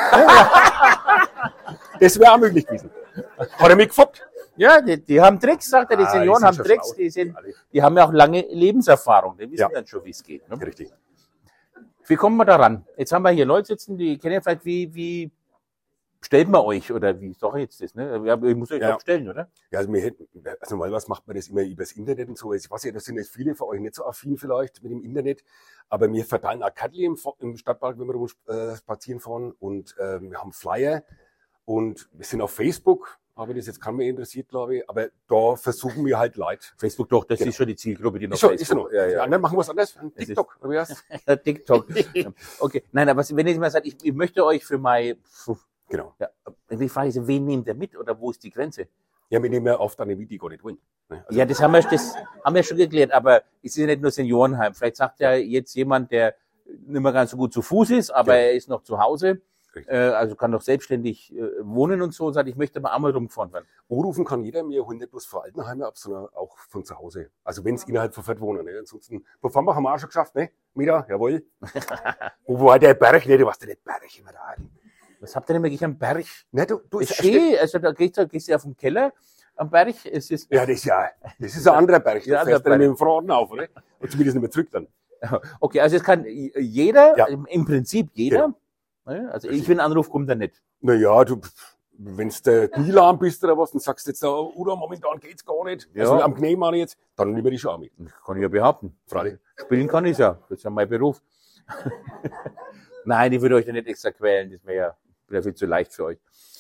Speaker 3: Das wäre auch möglich gewesen. Hat er mich gefoppt?
Speaker 1: Ja, die, die haben Tricks, sagt er, die
Speaker 3: Ah, die
Speaker 1: Senioren
Speaker 3: sind
Speaker 1: haben
Speaker 3: schon
Speaker 1: Tricks,
Speaker 3: schlau.
Speaker 1: die, sind,
Speaker 3: Alle.
Speaker 1: die haben ja auch lange Lebenserfahrung, die wissen
Speaker 3: Ja.
Speaker 1: dann schon, wie es geht. Ne?
Speaker 3: Richtig.
Speaker 1: Wie kommen wir daran? Jetzt haben wir hier Leute sitzen, die kennen ja vielleicht, wie, wie stellt man euch, oder wie sag ich jetzt das, ne? Ja, ich muss euch
Speaker 3: Ja.
Speaker 1: auch stellen, oder?
Speaker 3: Ja, also, wir hätten, also normalerweise macht man das immer übers Internet und so. Ich weiß ja, das sind jetzt viele von euch nicht so affin vielleicht mit dem Internet, aber wir verteilen auch Kärtchen im, im Stadtpark, wenn wir rum äh, spazieren fahren, und äh, wir haben Flyer und wir sind auf Facebook, aber das jetzt kann mir interessiert, glaube ich, aber da versuchen wir halt Leute.
Speaker 1: Facebook doch, das
Speaker 3: Genau.
Speaker 1: ist schon die Zielgruppe, die noch
Speaker 3: Ist schon, ist schon
Speaker 1: Facebook.
Speaker 3: noch. Die anderen machen was anderes.
Speaker 1: ist-
Speaker 3: TikTok, oder wie heißt?
Speaker 1: Ja, TikTok. Okay, nein, aber wenn ihr mal sagt, ich, ich möchte euch für mein,
Speaker 3: Genau.
Speaker 1: ja, die Frage ist, wen nehmt ihr mit oder wo ist die Grenze?
Speaker 3: Ja, wir nehmen ja oft eine Video gar nicht wollen. Ne? Also,
Speaker 1: Ja, das haben wir, das haben wir schon geklärt, aber es ist ja nicht nur Seniorenheim. Vielleicht sagt ja jetzt jemand, der nicht mehr ganz so gut zu Fuß ist, aber
Speaker 3: Genau.
Speaker 1: er ist noch zu Hause,
Speaker 3: Richtig.
Speaker 1: äh, also kann doch selbstständig äh, wohnen und so, und sagt, ich möchte mal einmal rumgefahren werden.
Speaker 3: Anrufen kann jeder, wir holen nicht bloß von Altenheime ab, sondern auch von zu Hause. Also wenn es innerhalb von Fürth wohnen. Ne? Ansonsten, von Fambach haben wir auch schon geschafft, ne? Mieter, jawohl. Wo war der Berg? Ne, du warst ja nicht Berg immer da.
Speaker 1: Was habt ihr denn wirklich am Berg?
Speaker 3: Ne, du, du
Speaker 1: Das ist
Speaker 3: ist ja
Speaker 1: schön, also da gehst du, gehst du auf den Keller am Berg, es ist,
Speaker 3: Ja, das ist ja, das ist ein anderer Berg.
Speaker 1: Ja,
Speaker 3: Da
Speaker 1: anderer
Speaker 3: fährst du dann
Speaker 1: Berg.
Speaker 3: mit dem Fahrrad auf, oder? Und zumindest nicht mehr zurück dann.
Speaker 1: okay, also es kann jeder,
Speaker 3: Ja.
Speaker 1: im, im Prinzip jeder, ne? Also ich, wenn ein Anruf kommt, dann nicht.
Speaker 3: Naja, du, wenn's der Knielarm bist oder was, dann sagst du jetzt, oh, oder momentan geht's gar nicht.
Speaker 1: Ja.
Speaker 3: Also am Knie meine ich jetzt, dann nehmen wir die schon auch mit.
Speaker 1: Kann ich ja behaupten.
Speaker 3: Freilich.
Speaker 1: Spielen kann ich ja. Das ist ja mein Beruf. Nein, ich würde euch da nicht extra quälen. Das wäre ja, wäre viel zu leicht für euch.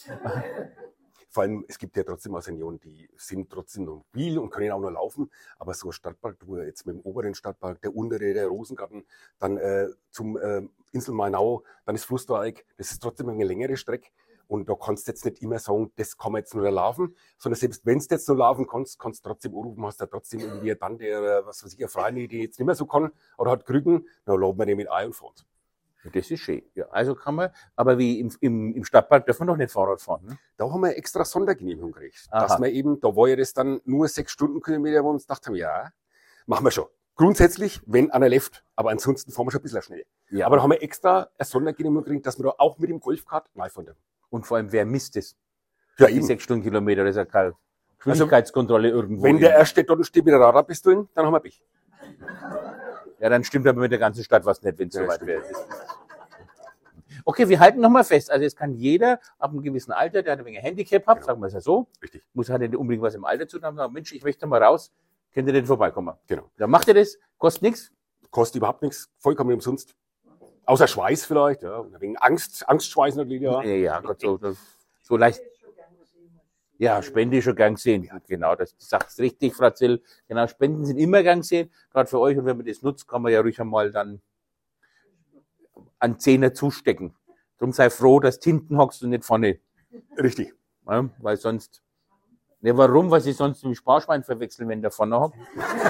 Speaker 3: Vor allem, es gibt ja trotzdem auch Senioren, die sind trotzdem noch mobil und können auch noch laufen. Aber so ein Stadtpark, wo jetzt mit dem oberen Stadtpark, der untere, der Rosengarten, dann äh, zum äh, Insel Mainau, dann das Flussdreieck, das ist trotzdem eine längere Strecke. Und da kannst du jetzt nicht immer sagen, das kann man jetzt nur laufen, sondern selbst wenn du jetzt nur laufen kannst, kannst du trotzdem anrufen, hast du trotzdem irgendwie dann der, was weiß ich, eine Freundin, die jetzt nicht mehr so kann oder hat Krücken, dann laden wir den mit ein und fahren.
Speaker 1: Das ist schön. Ja, also kann man, aber wie im, im, im Stadtpark dürfen wir noch nicht Fahrrad fahren. Ne?
Speaker 3: Da haben wir extra Sondergenehmigung gekriegt.
Speaker 1: Aha.
Speaker 3: Dass wir eben, da war ja das dann nur sechs Stundenkilometer, wo wir uns gedacht haben, ja, machen wir schon. Grundsätzlich, wenn einer läuft, aber ansonsten fahren wir schon ein bisschen schneller.
Speaker 1: Ja,
Speaker 3: Aber da haben wir extra eine Sondergenehmigung gekriegt, dass wir da auch mit dem Golfkart reinfahren dürfen.
Speaker 1: und vor allem, wer misst es?
Speaker 3: Ja,
Speaker 1: Die
Speaker 3: eben.
Speaker 1: sechs Stundenkilometer, das ist ja keine Geschwindigkeitskontrolle irgendwo.
Speaker 3: Wenn der erste dort steht mit der Radarpistole, dann haben wir Pech.
Speaker 1: ja, dann stimmt aber mit der ganzen Stadt was nicht, wenn es
Speaker 3: Ja,
Speaker 1: soweit
Speaker 3: stimmt.
Speaker 1: wäre. Okay, wir halten nochmal fest. Also es kann jeder ab einem gewissen Alter, der ein wenig Handicap hat,
Speaker 3: Genau.
Speaker 1: sagen wir es ja so,
Speaker 3: Richtig.
Speaker 1: muss halt nicht unbedingt was im Alter zu tun haben, sagen, Mensch, ich möchte mal raus, könnt ihr denn vorbeikommen?
Speaker 3: Genau.
Speaker 1: Dann macht ihr das, kostet nichts.
Speaker 3: Kostet überhaupt nichts, vollkommen umsonst. Außer Schweiß vielleicht, ja. Und wegen Angst, Angstschweiß natürlich, ja.
Speaker 1: Ja, ja, Gott, so, so, so leicht. Ja, Spende ist schon gern gesehen. Genau, das sagst richtig, Frau Zill. Genau, Spenden sind immer gern gesehen, gerade für euch. Und wenn man das nutzt, kann man ja ruhig einmal dann an Zehner zustecken. Drum sei froh, dass du hinten hockst und nicht vorne.
Speaker 3: Richtig.
Speaker 1: Ja, weil sonst, ne, warum? Weil sie sonst mit dem Sparschwein verwechseln, wenn der vorne hockt.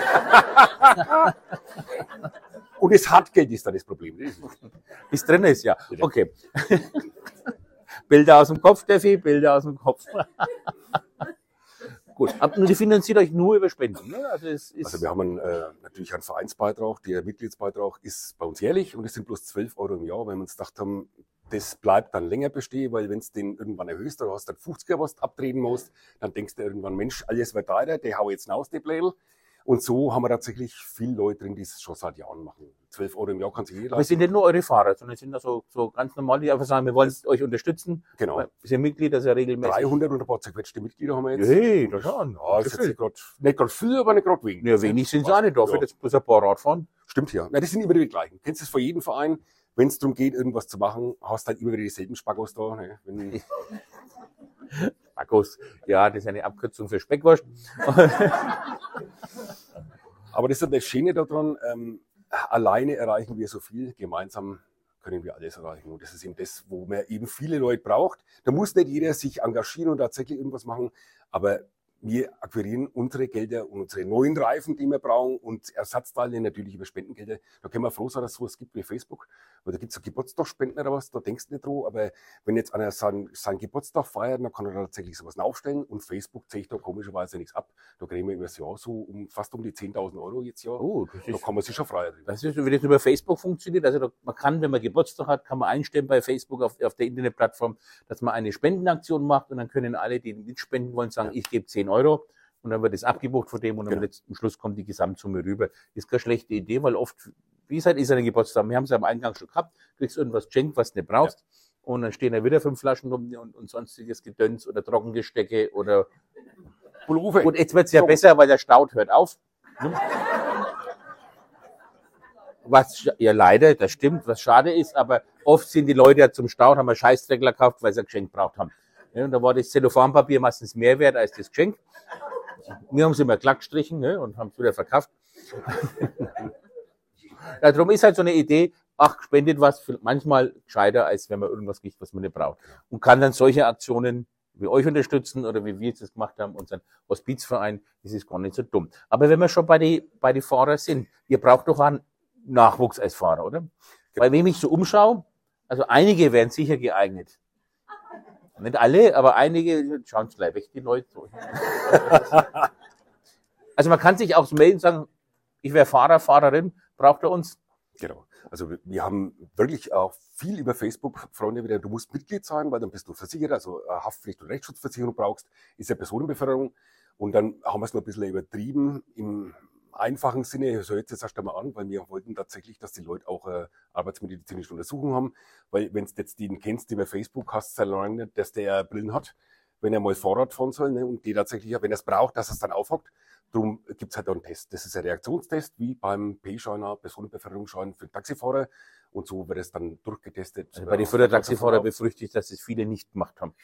Speaker 3: Und das Hartgeld ist dann das Problem.
Speaker 1: Bis drin ist, ja. Okay. Bilder aus dem Kopf, Steffi, Bilder aus dem Kopf. Gut, aber die finanziert euch nur über Spenden. Ne? Also, es ist
Speaker 3: also wir haben einen, äh, natürlich einen Vereinsbeitrag, der Mitgliedsbeitrag ist bei uns jährlich und es sind bloß zwölf Euro im Jahr, weil wir uns gedacht haben, das bleibt dann länger bestehen, weil wenn du den irgendwann erhöhst oder hast dann fünfziger, was du abtreten musst, dann denkst du irgendwann, Mensch, alles wird teurer, der hau jetzt raus, die Blädel. Und so haben wir tatsächlich viele Leute drin, die es schon seit Jahren machen. zwölf Euro im Jahr kann sich jeder
Speaker 1: Aber es sind nicht nur eure Fahrer, sondern es sind da so, so ganz normal, die einfach sagen, wir wollen euch unterstützen.
Speaker 3: Genau.
Speaker 1: Wir sind Mitglieder, sehr regelmäßig.
Speaker 3: dreihundert und ein paar zerquetschte Mitglieder haben wir jetzt.
Speaker 1: Hey, das schon.
Speaker 3: Ja, das ist jetzt grad, nicht gerade viel, aber nicht gerade wenig.
Speaker 1: Ja, wenig sind sie auch nicht da, für
Speaker 3: Ja.
Speaker 1: das bloß ein paar Radfahren.
Speaker 3: Stimmt ja. Na, das sind immer die gleichen. Du kennst das von jedem Verein. Wenn es darum geht, irgendwas zu machen, hast du halt immer wieder dieselben Spackos da. Ne? Wenn
Speaker 1: Spackos, ja, das ist eine Abkürzung für Speckwurst.
Speaker 3: Aber das ist das Schöne daran, ähm, alleine erreichen wir so viel, gemeinsam können wir alles erreichen. Und das ist eben das, wo man eben viele Leute braucht. Da muss nicht jeder sich engagieren und tatsächlich irgendwas machen, aber wir akquirieren unsere Gelder und unsere neuen Reifen, die wir brauchen und Ersatzteile natürlich über Spendengelder. Da können wir froh sein, dass es sowas gibt wie Facebook. Weil da gibt es so Geburtstagsspenden oder was, da denkst du nicht dran. Aber wenn jetzt einer seinen, seinen Geburtstag feiert, dann kann er tatsächlich sowas aufstellen und Facebook zählt da komischerweise nichts ab. Da kriegen wir über das Jahr so um, fast um die zehntausend Euro jetzt Jahr.
Speaker 1: Oh, das
Speaker 3: Da
Speaker 1: ist,
Speaker 3: kann man sich schon frei drüber.
Speaker 1: das ist, wie das über Facebook funktioniert. Also da, man kann, wenn man Geburtstag hat, kann man einstellen bei Facebook auf, auf der Internetplattform, dass man eine Spendenaktion macht und dann können alle, die mitspenden wollen, sagen, ich gebe zehn Euro. Und dann wird das abgebucht von dem und
Speaker 3: Genau.
Speaker 1: am letzten Schluss kommt die Gesamtsumme rüber. Ist keine schlechte Idee, weil oft, wie gesagt, ist ein Geburtstag. Wir haben es ja am Eingang schon gehabt, kriegst irgendwas geschenkt, was du nicht brauchst. Ja. Und dann stehen da wieder fünf Flaschen rum und, und sonstiges Gedöns oder Trockengestecke oder
Speaker 3: Pullover.
Speaker 1: Und jetzt wird's ja so besser, weil der Staud hört auf. Was, ja leider, das stimmt, was schade ist, aber oft sind die Leute ja zum Staud, haben einen Scheißdreckler gekauft, weil sie ein Geschenk braucht haben. Ja, und da war das Zellophanpapier meistens mehr wert als das Geschenk. Wir haben es immer glatt gestrichen, ne, und haben es wieder verkauft. Ja, darum ist halt so eine Idee, ach, spendet was, manchmal gescheiter, als wenn man irgendwas kriegt, was man nicht braucht. Und kann dann solche Aktionen wie euch unterstützen oder wie wir jetzt das gemacht haben, unseren Hospizverein, das ist gar nicht so dumm. Aber wenn wir schon bei die, bei die Fahrer sind, ihr braucht doch einen Nachwuchs als Fahrer, oder? Weil wenn ich so umschaue, also einige wären sicher geeignet. Nicht alle, aber einige, schauen es gleich weg, die Leute. Also man kann sich auch melden und sagen, ich wäre Fahrer, Fahrerin, braucht er uns?
Speaker 3: Genau. Also wir haben wirklich auch viel über Facebook, Freunde, wieder, du musst Mitglied sein, weil dann bist du versichert, also Haftpflicht- und Rechtsschutzversicherung brauchst, ist ja Personenbeförderung. Und dann haben wir es noch ein bisschen übertrieben im einfachen Sinne, so jetzt erst einmal an, weil wir wollten tatsächlich, dass die Leute auch äh, arbeitsmedizinische Untersuchungen haben, weil wenn du jetzt den kennst, die bei Facebook hast, sei lange nicht, dass der Brillen hat, wenn er mal Fahrrad fahren soll, ne, und die tatsächlich, wenn er es braucht, dass er es dann aufhockt. Darum gibt's halt auch einen Test. Das ist ein Reaktionstest, wie beim P-Schein, Personenbeförderungsschein für den Taxifahrer. Und so wird es dann durchgetestet.
Speaker 1: Also bei den Fördertaxifahrer befürchte ich, dass es viele nicht gemacht haben.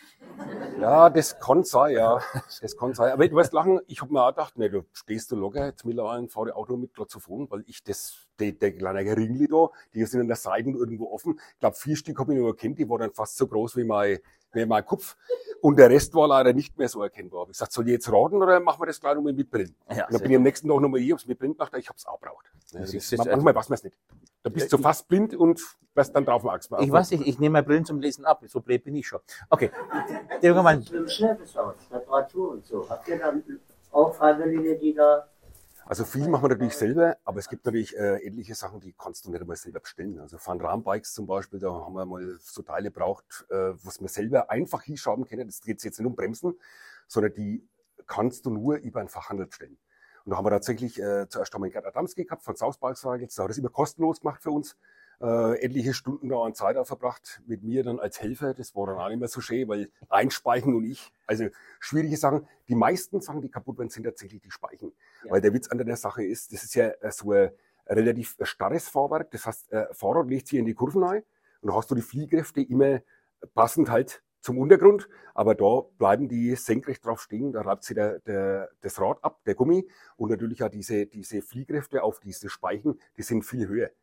Speaker 3: Ja, das kann sein, ja. Das kann sein. Aber du wirst lachen, ich habe mir auch gedacht, ne, du stehst du locker jetzt mittlerweile, fahre Auto mit gerade zu fahren, weil ich das, der, der kleine Ringli da, die sind an der Seite irgendwo offen. Ich glaube, vier Stück habe ich noch erkannt, die waren dann fast so groß wie mein, wie mein Kopf. Und der Rest war leider nicht mehr so erkennbar. Ich gesagt, soll ich jetzt raten oder machen wir das gleich nochmal mit Brillen?
Speaker 1: Ja,
Speaker 3: und dann bin ich am nächsten Tag nochmal hier, hab's mit Brillen gemacht, ich hab's auch braucht.
Speaker 1: Das
Speaker 3: Das
Speaker 1: ist-
Speaker 3: manchmal weiß man es nicht. Da bist du fast blind und wirst dann drauf am Achsen.
Speaker 1: Ich weiß nicht, ich nehme meine Brillen zum Lesen ab. So blöd bin ich schon. Okay. Der junge Mann,
Speaker 4: Im Servicehaus, Reparatur und so. Habt ihr dann auch Freiwillige, die da.
Speaker 3: Also viel machen wir natürlich selber, aber es gibt natürlich äh, ähnliche Sachen, die kannst du nicht einmal selber bestellen. Also Van Ram-Bikes zum Beispiel, da haben wir mal so Teile braucht, äh, was wir selber einfach hinschrauben können. Das geht jetzt nicht um Bremsen, sondern die kannst du nur über einen Fachhandel bestellen. Und da haben wir tatsächlich äh, zuerst einmal Gerd Adamski gehabt von South Bike Cycles. Da hat das immer kostenlos gemacht für uns. Äh, etliche Stunden da an Zeit auch verbracht mit mir dann als Helfer. Das war dann auch nicht mehr so schön, weil Einspeichen und ich, also schwierige Sachen. Die meisten Sachen, die kaputt werden, sind tatsächlich die Speichen.
Speaker 1: Ja.
Speaker 3: Weil der Witz an der Sache ist, das ist ja äh, so ein relativ starres Fahrwerk. Das heißt, äh, Fahrrad legt sich in die Kurven rein und da hast du die Fliehkräfte immer passend halt zum Untergrund, aber da bleiben die senkrecht drauf stehen, da reibt sich der, der, das Rad ab, der Gummi, und natürlich auch diese, diese Fliehkräfte auf diese Speichen, die sind viel höher.
Speaker 1: Ja.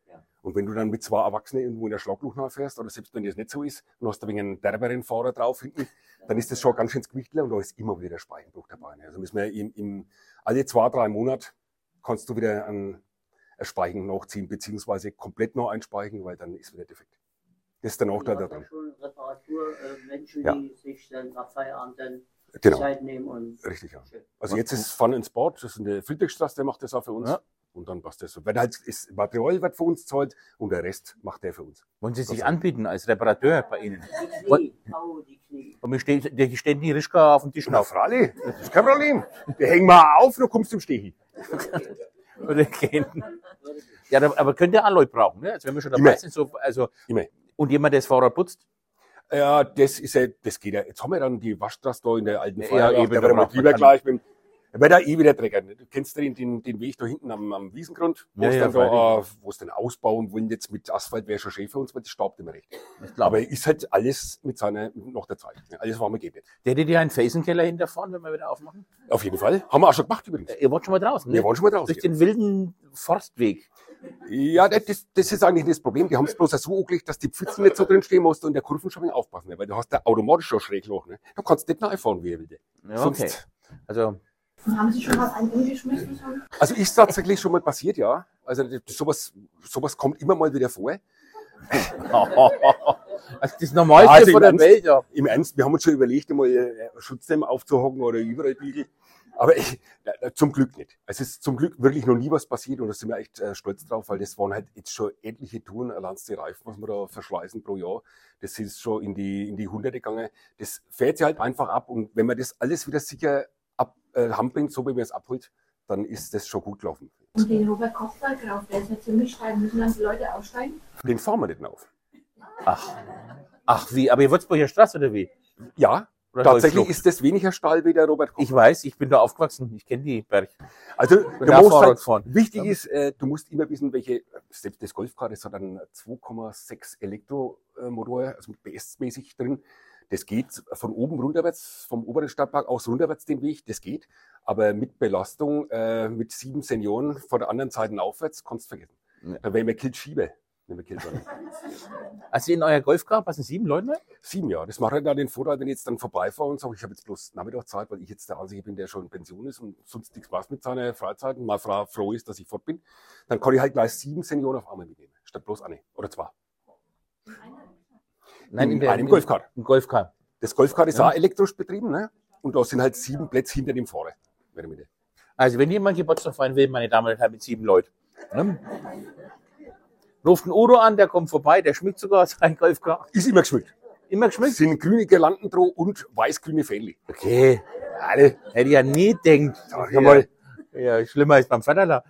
Speaker 3: Und wenn du dann mit zwei Erwachsenen irgendwo in der Schlagluch fährst, oder selbst wenn das nicht so ist, und hast da wegen einen derberen Fahrer drauf hinten, dann ist das schon ganz schön ins Gewicht und da ist immer wieder der Speichenbruch dabei. Also müssen wir im, im, alle zwei, drei Monate kannst du wieder ein, ein Speichen nachziehen, beziehungsweise komplett noch einspeichen, weil dann ist wieder defekt. Das ist der Nachteil da dran.
Speaker 4: Schon Reparaturmenschen,
Speaker 3: Ja.
Speaker 4: die sich dann nach Feierabend dann
Speaker 3: Genau.
Speaker 4: Zeit nehmen und
Speaker 3: Richtig, ja. Also jetzt ist Fun and Sport, das ist eine Friedrichstraße, der macht das auch für uns.
Speaker 1: Ja.
Speaker 3: Und dann passt das so. Weil halt das Material wird für uns zahlt und der Rest macht der für uns.
Speaker 1: Wollen Sie sich anbieten als Reparateur bei Ihnen?
Speaker 4: die Knie, oh, die Knie.
Speaker 1: Und mir steht, die stehen die Rischka auf dem Tisch
Speaker 3: Na,
Speaker 1: auf.
Speaker 3: Fralli, das ist kein Problem. Die hängen mal auf, du kommst im Steh.
Speaker 1: Oder gehen. Ja, da- aber könnt ihr auch Leute brauchen, ne? Also wenn wir schon dabei
Speaker 3: Immer.
Speaker 1: sind, so, also,
Speaker 3: Immer.
Speaker 1: und jemand, der das Fahrrad putzt?
Speaker 3: Ja, das ist ja, das geht ja. Jetzt haben wir dann die Waschstraße da in der alten
Speaker 1: Ja,
Speaker 3: Feuerwehr.
Speaker 1: eben,
Speaker 3: der
Speaker 1: da
Speaker 3: wird mal
Speaker 1: braucht man
Speaker 3: drüber
Speaker 1: keinen-
Speaker 3: gleich mit dem, der wird da eh wieder dreckern. Du kennst den, den, den Weg da hinten am, am Wiesengrund, wo
Speaker 1: Ja,
Speaker 3: es
Speaker 1: ja,
Speaker 3: dann da, äh, wo es dann ausbauen wollen jetzt mit Asphalt, wäre schon schön für uns, weil das staubt immer recht.
Speaker 1: Ich glaube,
Speaker 3: Aber ist halt alles mit seiner, noch der Zeit. Alles war mir geht nicht.
Speaker 1: der hätte dir einen Felsenkeller hinterfahren, wenn wir wieder aufmachen?
Speaker 3: Auf jeden Fall. Haben wir auch schon gemacht übrigens.
Speaker 1: Ihr wart schon mal draußen, ne?
Speaker 3: Wir waren schon mal draußen.
Speaker 1: Durch den wilden Forstweg.
Speaker 3: Ja, das, das ist eigentlich nicht das Problem. Die haben es bloß so angelegt, dass die Pfützen nicht so drin stehen musst und in der Kurven schon mal aufpassen, ne? Weil du hast da automatisch schon Schrägloch. Ne? Du kannst nicht nachfahren, wie er will.
Speaker 1: Ja,
Speaker 3: Sonst-
Speaker 1: okay. Also,
Speaker 5: Haben Sie schon mal einen umgeschmissen? Schon?
Speaker 3: Also ist tatsächlich schon mal passiert, ja. Also das, sowas, sowas kommt immer mal wieder vor.
Speaker 1: also das Normalste
Speaker 3: Also im
Speaker 1: von der
Speaker 3: Ernst?
Speaker 1: Welt, ja.
Speaker 3: Im Ernst, wir haben uns schon überlegt, einmal äh, Schutzdämme aufzuhocken oder überall Bügel. Aber ich, äh, zum Glück nicht. Es ist zum Glück wirklich noch nie was passiert und da sind wir echt äh, stolz drauf, weil das waren halt jetzt schon etliche Touren, allein die Reifen, was wir da verschleißen pro Jahr. Das ist schon in die, in die Hunderte gegangen. Das fährt sich halt einfach ab und wenn man das alles wieder sicher ab, äh, bringt, so wie man es abholt, dann ist das schon gut gelaufen.
Speaker 5: Und den Robert Kochberg rauf, der ist ja ziemlich steil. Müssen dann die Leute aussteigen?
Speaker 3: Den fahren wir nicht mehr auf.
Speaker 1: Ach. Ach, wie? Aber ihr Würzburger Straße oder wie?
Speaker 3: Ja,
Speaker 1: Oder
Speaker 3: tatsächlich
Speaker 1: Holzschlucht?
Speaker 3: ist das weniger steil wie der Robert Koch.
Speaker 1: Ich weiß, ich bin da aufgewachsen. Ich kenne die Berg.
Speaker 3: Also
Speaker 1: bin
Speaker 3: du
Speaker 1: auch
Speaker 3: musst
Speaker 1: Fahrrad
Speaker 3: halt,
Speaker 1: fahren.
Speaker 3: wichtig ist, äh, du musst immer wissen, welche, selbst das Golfkar, das hat einen zwei Komma sechs Elektromotor, also B S-mäßig drin. Das geht von oben runterwärts, vom oberen Stadtpark aus runterwärts den Weg, das geht. Aber mit Belastung, äh, mit sieben Senioren von der anderen Seite aufwärts, kannst du vergessen.
Speaker 1: Ja.
Speaker 3: Da wären wir Kilt Schiebe. Wenn wir Kilt waren.
Speaker 1: Also in euer Golfcar passen sieben Leute rein?
Speaker 3: Sieben Jahre. Das macht halt dann den Vorteil, wenn ich jetzt dann vorbeifahre und sage, ich habe jetzt bloß Nachmittagszeit, weil ich jetzt der Einzige bin, der schon in Pension ist und sonst nichts was mit seiner Freizeit und mal fra- froh ist, dass ich fort bin. Dann kann ich halt gleich sieben Senioren auf einmal mitnehmen, statt bloß eine oder zwei.
Speaker 1: Nein,
Speaker 3: in,
Speaker 1: in der,
Speaker 3: einem Golfcar.
Speaker 1: Im Golfcar.
Speaker 3: Das Golfcar ist
Speaker 1: Ja.
Speaker 3: auch elektrisch betrieben, ne? Und da sind halt sieben Plätze hinter dem Fahrer. Mehr oder minder.
Speaker 1: Also wenn jemand Geburtstag feiern will, meine Damen und Herren, mit sieben Leuten, ne? Ruft einen Udo an, der kommt vorbei, der schmückt sogar sein Golfcar.
Speaker 3: Ist immer geschmückt.
Speaker 1: Immer
Speaker 3: Es
Speaker 1: geschmückt?
Speaker 3: sind grüne Girlanden dran und weiß-grüne Fähnli.
Speaker 1: Okay.
Speaker 3: Alle.
Speaker 1: Hätte ich ja nie denkt.
Speaker 3: Sag ich mal.
Speaker 1: Ja, schlimmer ist beim Vaterland.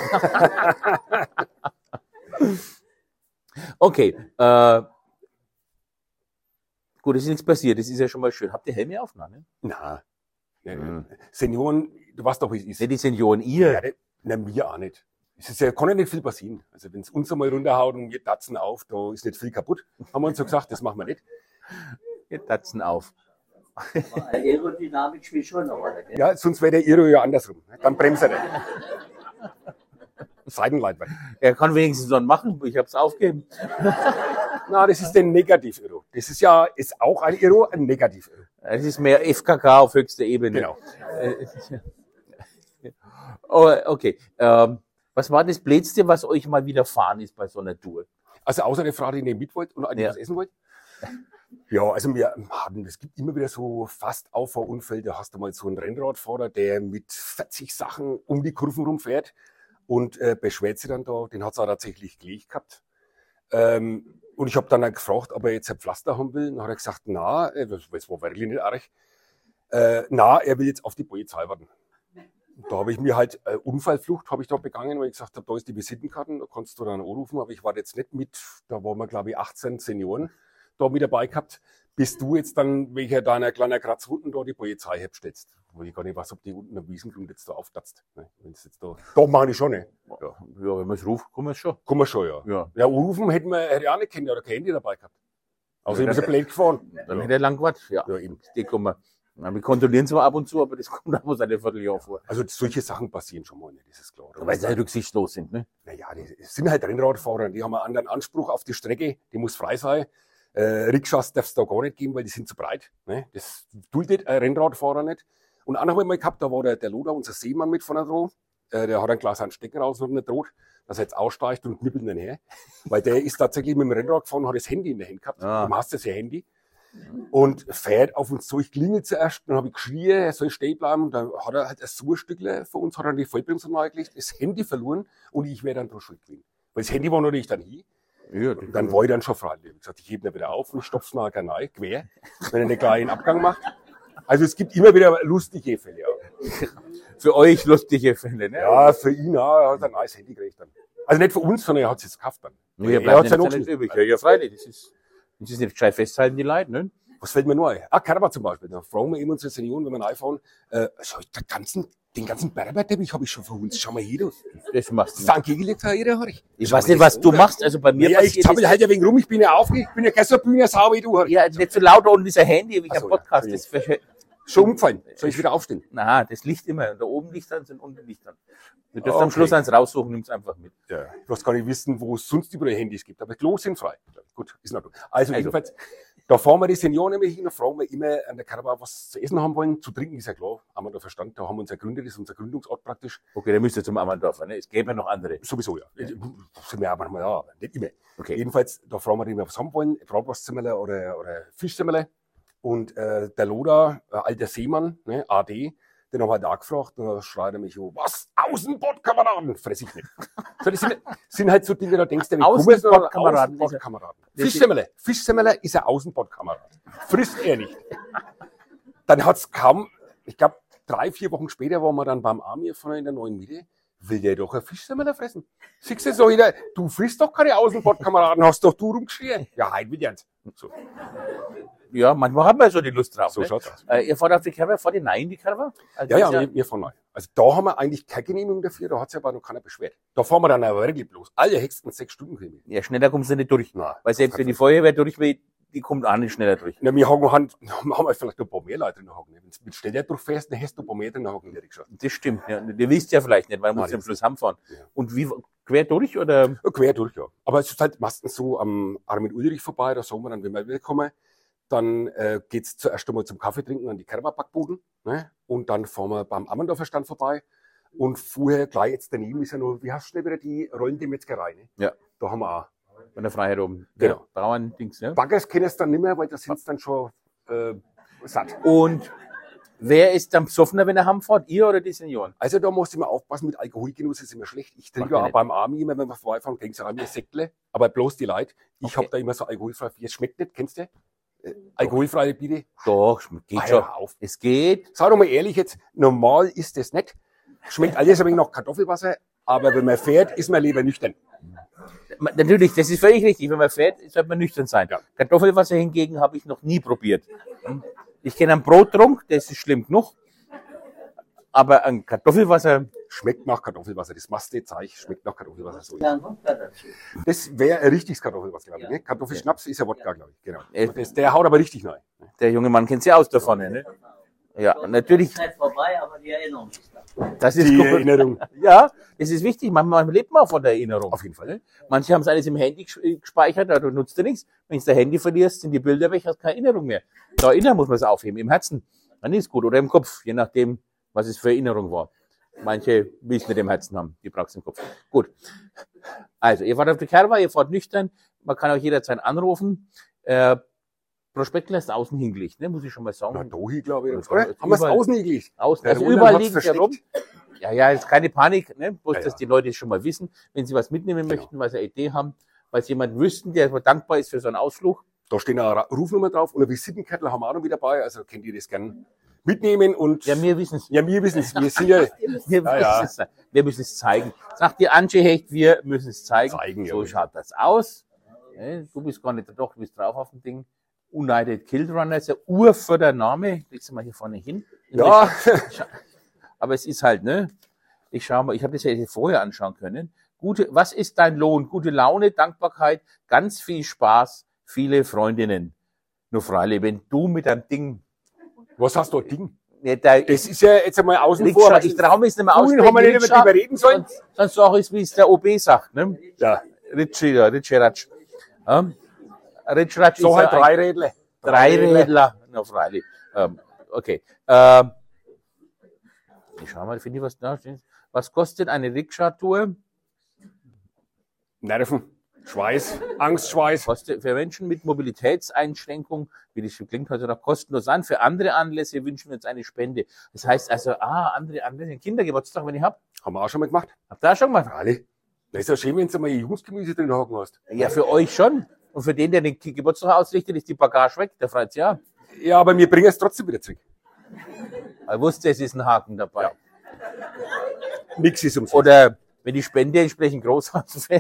Speaker 1: Okay. Äh, gut, es ist nichts passiert. Das ist ja schon mal schön. Habt ihr Helme auf? Nein, ne?
Speaker 3: Na, ne,
Speaker 1: Mhm.
Speaker 3: Senioren, du weißt doch, wie es ist.
Speaker 1: Nicht die Senioren, ihr.
Speaker 3: Ja, na, mir auch nicht. Es ist ja, kann ja nicht viel passieren. Also wenn es uns einmal runterhaut und wir tatzen auf, da ist nicht viel kaputt. Haben wir uns so gesagt, das machen wir nicht.
Speaker 1: Ihr tatzen auf.
Speaker 4: Aber Aerodynamik spielt schon eine Rolle. Gell?
Speaker 3: Ja, sonst wäre der Iro ja andersrum. Dann bremst er nicht. Seitenleitwand.
Speaker 1: Er kann wenigstens so einen machen. Ich habe es aufgegeben.
Speaker 3: Na, das ist der Negativ-Iro. Das ist ja, ist auch ein Iro, ein Negativ-Iro.
Speaker 1: Es ist mehr F K K auf höchster Ebene.
Speaker 3: Genau.
Speaker 1: Äh, oh, okay. Ähm, was war das Blödste, was euch mal widerfahren ist bei so einer Tour?
Speaker 3: Also außer der Frau, die nicht mit wollte und eigentlich
Speaker 1: Ja.
Speaker 3: was essen wollte. Ja, also wir haben, es gibt immer wieder so fast Auffahrunfälle. Da hast du mal so einen Rennradfahrer, der mit vierzig Sachen um die Kurven rumfährt und äh, beschwert sich dann da. Den hat es auch tatsächlich gelegt gehabt. Ähm, und ich habe dann auch gefragt, ob er jetzt ein Pflaster haben will. Dann hat er gesagt, na, äh, das das war wirklich nicht arg. Äh, na, er will jetzt auf die Polizei warten. Und da habe ich mir halt äh, Unfallflucht habe ich da begangen, weil ich gesagt habe, da ist die Visitenkarten, da kannst du dann anrufen. Aber ich war jetzt nicht mit, da waren wir glaube ich achtzehn Senioren da mit dabei gehabt, bis du jetzt dann welcher deiner kleiner Kratzwunden da die Polizei hebstellst. Wo ich gar nicht weiß, ob die unten am Wiesengrund jetzt da auftatzt. Ne? Wenn's jetzt da, doch, meine ich schon, ne?
Speaker 1: Ja, ja wenn man es ruft, kann man es schon.
Speaker 3: Kann man schon, ja.
Speaker 1: Ja.
Speaker 3: Ja, anrufen hätten wir, hätte ich auch nicht kennen, oder kein Handy dabei gehabt. Also
Speaker 1: Ja,
Speaker 3: ich bin so blöd gefahren.
Speaker 1: Dann
Speaker 3: Ja.
Speaker 1: hätte er lang gewartet. Ja,
Speaker 3: Ja, eben.
Speaker 1: die kommen. Ja, wir kontrollieren zwar ab und zu, aber das kommt ab und zu ein Vierteljahr vor.
Speaker 3: Also solche Sachen passieren schon mal nicht, das ist klar.
Speaker 1: Weil sie halt rücksichtslos sind, ne?
Speaker 3: Naja, die sind halt Rennradfahrer, die haben einen anderen Anspruch auf die Strecke, die muss frei sein. Äh, Rikschas darf es da gar nicht geben, weil die sind zu breit. Ne? Das duldet ein Rennradfahrer nicht. Und einen haben wir mal gehabt, da war der, der Loda, unser Seemann, mit von der Droh. Äh, der hat ein Glas an Stecken raus und nicht droht, dass er jetzt aussteigt und knippelt ihn her. Weil der ist tatsächlich mit dem Rennrad gefahren, hat das Handy in der Hand gehabt.
Speaker 1: Ah.
Speaker 3: Du hast das ja Handy. Und fährt auf uns zu. Ich klingel zuerst, dann habe ich geschrien, er soll stehen bleiben. Dann hat er halt ein Suhrstückle von uns, hat er die Vollbremse neigelegt, das Handy verloren und ich wäre dann dran schuld gewesen. Weil das Handy war natürlich dann hier.
Speaker 1: Ja,
Speaker 3: Und dann war ich dann schon frei. Ich habe gesagt, ich hebe ihn wieder auf und stopf's nachher rein, quer, wenn er einen kleinen Abgang macht. Also es gibt immer wieder lustige Fälle. Ja,
Speaker 1: für euch lustige Fälle, ne?
Speaker 3: ja für ihn ja, er hat ein neues Handy gekriegt dann. Also nicht für uns, sondern er hat es jetzt gekauft dann.
Speaker 1: Ja,
Speaker 3: er
Speaker 1: bleibt
Speaker 3: hat's ja
Speaker 1: ja
Speaker 3: noch
Speaker 1: nicht übrig. Ja, ja, freilich. Das ist, das ist nicht gescheit festhalten, die Leute, ne?
Speaker 3: Was fällt mir nur ein? Ah, Karma zum Beispiel. Da fragen wir eben unsere Senioren, wenn wir reinfahren, äh, schau, den ganzen, den ganzen Berberteppich habe ich schon verhunzt. Schau mal hier, du.
Speaker 1: Das machst du nicht.
Speaker 3: Sankt Egel da jeder, hör ich.
Speaker 1: Ich weiß nicht, was du machst. Also bei mir
Speaker 3: Ja, ich
Speaker 1: passiert
Speaker 3: zappel
Speaker 1: das-
Speaker 3: halt ja wegen rum, ich bin ja auf, ich bin ja gestern Bühne sau wie du, hör ich.
Speaker 1: Ja, nicht so laut unten dieser Handy, wie ich
Speaker 3: Ach so,
Speaker 1: am Podcast.
Speaker 3: ja.
Speaker 1: Das verhö-
Speaker 3: Schon umgefallen. Soll ich wieder aufstehen?
Speaker 1: Na, das Licht immer. Und da oben Licht an, sind unten Licht an. Du dürft
Speaker 3: Okay.
Speaker 1: am Schluss eins raussuchen, nimm's einfach mit.
Speaker 3: Ja. Ich weiß gar nicht wissen, wo es sonst überall Handys gibt, aber Klos sind frei. Gut, ist in Ordnung. Also,
Speaker 1: Also.
Speaker 3: jedenfalls, da fahren wir die Senioren nämlich hin und fragen wir immer an der Karawane, was zu essen haben wollen. Zu trinken ist ja klar, haben wir da verstanden. Da haben wir uns gegründet, das ist unser Gründungsort praktisch.
Speaker 1: Okay, dann müsst ihr zum Ammerndorfer, ne? Es gäbe ja noch andere.
Speaker 3: Sowieso, ja. Sind wir auch manchmal da, aber nicht immer.
Speaker 1: Okay.
Speaker 3: Jedenfalls, da fragen wir die, was haben wollen, Bratwurstzimmerle oder, oder Fischzimmerle. Und äh, der Loda, äh, alter Seemann, ne, A D, den haben wir halt auch gefragt, und da schreit er mich, oh, was, Außenbordkameraden? Fress ich nicht. So, das sind, sind halt so Dinge, da denkst du, wie
Speaker 1: Außenbordkameraden.
Speaker 3: Außenbordkameraden.
Speaker 1: Das ist-
Speaker 3: Fischsemmele. Fischsemmele ist ein Außenbordkamerad. Frisst er nicht. Dann hat's kaum, ich glaube, drei, vier Wochen später waren wir dann beim Army von in der neuen Miete. Will der doch ein Fischsemmel fressen? Siehst du so jeder, du frisst doch keine Außenbordkameraden, hast doch du rumgeschrien. Ja, halt will ernst. So,
Speaker 1: Ja, manchmal haben wir so die Lust drauf.
Speaker 3: so
Speaker 1: ne?
Speaker 3: schaut's aus.
Speaker 1: Äh, ihr fahrt auf die Kerber, fahrt ihr nein in die Kerber? Also
Speaker 3: Ja,
Speaker 1: das
Speaker 3: ja,
Speaker 1: ist
Speaker 3: wir, wir fahren neu. Also da haben wir eigentlich keine Genehmigung dafür, da hat sich aber noch keiner beschwert. Da fahren wir dann aber wirklich bloß. Alle höchstens sechs Stunden kriegen.
Speaker 1: Ja, schneller kommst du nicht durch.
Speaker 3: Nein.
Speaker 1: Weil selbst wenn die Feuerwehr durch will, die kommt auch nicht schneller durch.
Speaker 3: Na, wir haben, haben, haben wir vielleicht noch ein paar mehr Leute drin hocken. Wenn du mit Stelldruck fährst, dann hast du ein paar mehr drin hocken, hätte ich gesagt.
Speaker 1: Das stimmt. Ja. Ihr wisst ja vielleicht nicht, weil wir
Speaker 3: Nein,
Speaker 1: uns am
Speaker 3: das-
Speaker 1: Schluss heimfahren.
Speaker 3: Ja.
Speaker 1: Und wie, quer durch oder?
Speaker 3: Ja, quer durch, ja. Aber es ist halt meistens so am Armin Ulrich vorbei, da sagen wir dann, wenn wir wiederkommen, dann äh, geht's zuerst einmal zum Kaffee trinken an die Kerberbackbuden, ne? Und dann fahren wir beim Ammerndorfer Stand vorbei. Und vorher, gleich jetzt daneben ist ja noch, wie heißt du wieder, die rollende Metzgerei, ne?
Speaker 1: Ja.
Speaker 3: Da haben wir auch.
Speaker 1: Von der Freiheit oben.
Speaker 3: Genau.
Speaker 1: Ja, Bauern-Dings, ne?
Speaker 3: Baggers kennen es dann nicht mehr, weil da sind dann schon äh, satt.
Speaker 1: Und wer ist dann besoffener, wenn er heimfährt? Ihr oder die Senioren?
Speaker 3: Also da musst du immer aufpassen, mit Alkoholgenuss ist immer schlecht. Ich
Speaker 1: Macht
Speaker 3: trinke
Speaker 1: ja
Speaker 3: auch
Speaker 1: nicht.
Speaker 3: beim Army immer, wenn wir vorbeifahren, denkst du an mir Säckle, aber bloß die Leute. Ich
Speaker 1: Okay.
Speaker 3: hab da immer so alkoholfrei, es schmeckt nicht, kennst du? Äh, alkoholfreie Biere.
Speaker 1: Doch, geht
Speaker 3: Ah,
Speaker 1: schon.
Speaker 3: hör auf.
Speaker 1: Es geht.
Speaker 3: Sag doch mal ehrlich jetzt, normal ist das nicht. Schmeckt alles ein wenig nach Kartoffelwasser, aber wenn man fährt, ist man lieber nüchtern.
Speaker 1: Ma- Natürlich, das ist völlig richtig. Wenn man fährt, sollte man nüchtern sein.
Speaker 3: Ja.
Speaker 1: Kartoffelwasser hingegen habe ich noch nie probiert. Hm? Ich kenne einen Brottrunk, das ist schlimm genug. Aber ein Kartoffelwasser,
Speaker 3: Schmeckt nach Kartoffelwasser. Das Maste Zeich schmeckt nach Kartoffelwasser. So.
Speaker 4: Ja, Wodka dazu.
Speaker 3: Das wäre ein richtiges Kartoffelwasser, glaube ich.
Speaker 4: Ja.
Speaker 3: Ne? Kartoffelschnaps ist ja Wodka, glaube ich. Genau.
Speaker 1: Äh.
Speaker 3: Das, der haut aber richtig rein.
Speaker 1: der junge Mann kennt sich aus da vorne. Ne? Ja, und natürlich,
Speaker 4: Die Zeit vorbei, aber die Erinnerung ist da.
Speaker 1: das ist
Speaker 3: Die
Speaker 1: gut.
Speaker 3: Erinnerung.
Speaker 1: Ja, das ist wichtig. Manchmal lebt man auch von der Erinnerung.
Speaker 3: Auf jeden Fall.
Speaker 1: Ne? Manche haben es alles im Handy ges- gespeichert, da nutzt du nichts. Wenn du das Handy verlierst, sind die Bilder weg, hast keine Erinnerung mehr. Da erinnern muss man es aufheben, im Herzen. Dann ist gut. Oder im Kopf, je nachdem, was es für Erinnerung war. Manche will es nicht im Herzen haben, die braucht es im Kopf. Gut. Also, ihr fahrt auf die Kerwa, ihr fahrt nüchtern, man kann auch jederzeit anrufen. Äh, Prospektler ist außen hingelegt, ne? Muss ich schon mal sagen.
Speaker 3: Na, da hier, glaube ich.
Speaker 1: Das
Speaker 3: Oder?
Speaker 1: war jetzt
Speaker 3: Haben wir es
Speaker 1: überall-
Speaker 3: außen gelegt?
Speaker 1: Außen,
Speaker 3: Der
Speaker 1: also
Speaker 3: Roland
Speaker 1: überall
Speaker 3: hat's
Speaker 1: liegen sie
Speaker 3: versteckt.
Speaker 1: rum. Ja, ja, ist keine Panik, ne? Bloß,
Speaker 3: Ja,
Speaker 1: dass
Speaker 3: ja.
Speaker 1: die Leute es schon mal wissen, wenn sie was mitnehmen
Speaker 3: Genau.
Speaker 1: möchten, weil sie eine Idee haben, weil sie jemanden wüssten, der dankbar ist für so einen Ausflug.
Speaker 3: Da stehen eine Ra- Rufnummer drauf und eine Visitenkarte haben wir auch noch mit dabei. Also könnt ihr das gern mitnehmen und
Speaker 1: Ja, wir wissen es.
Speaker 3: ja, wir wissen es. Wir sind ja
Speaker 1: Wir,
Speaker 3: Ja, ja.
Speaker 1: müssen es wir müssen es zeigen. Sagt die Angie Hecht, wir müssen es zeigen.
Speaker 3: Zeigen,
Speaker 1: so
Speaker 3: ja.
Speaker 1: schaut das aus. Ne, Du bist gar nicht doch, du bist drauf auf dem Ding. United Kill Runner ist der Urfördername. Legst du mal hier vorne hin.
Speaker 3: Ja.
Speaker 1: Aber es ist halt, ne? Ich schau mal, ich habe das ja hier vorher anschauen können. Gute, was ist dein Lohn? Gute Laune, Dankbarkeit, ganz viel Spaß, viele Freundinnen. Nur freilich, wenn du mit deinem Ding
Speaker 3: Was hast du da Ding?
Speaker 1: Ja, da,
Speaker 3: Das ist ja jetzt einmal außen vor.
Speaker 1: Rikscha, ich traue mich nicht mehr
Speaker 3: Vorhin haben wir nicht über
Speaker 1: Rikscha,
Speaker 3: die reden sollen.
Speaker 1: Sonst, sonst sag ich, wie es der O B sagt. Ne?
Speaker 3: Ja,
Speaker 1: Ritschi, ja, Ritschi Ratsch. Ja? Ritsch Ratsch
Speaker 3: so
Speaker 1: ist
Speaker 3: halt
Speaker 1: ja ein
Speaker 3: Dreirädler.
Speaker 1: Dreirädler. Na, freilich. Ähm, okay. Ähm, ich schau mal, finde ich was da steht. Was kostet eine Rikscha-Tour?
Speaker 3: Nerven, Schweiß, Angstschweiß.
Speaker 1: Kostet für Menschen mit Mobilitätseinschränkung, wie das klingt heute noch kostenlos an. Für andere Anlässe wünschen wir uns eine Spende. Das heißt also, ah, andere Anlässe, Kindergeburtstag, wenn ich hab.
Speaker 3: Haben wir auch schon mal gemacht.
Speaker 1: Habt ihr auch schon gemacht?
Speaker 3: Alle. Das ist ja schön, wenn du mal Jungsgemüse drin haken hast.
Speaker 1: Ja, für euch schon. Und für den, der den Geburtstag ausrichtet, ist die Bagage weg. Der freut sich ja.
Speaker 3: Ja, aber wir bringen es trotzdem wieder zurück.
Speaker 1: Er wusste, es ist ein Haken dabei.
Speaker 3: Ja. Nix ist umsonst.
Speaker 1: Oder wenn die Spende entsprechend groß ausfällt.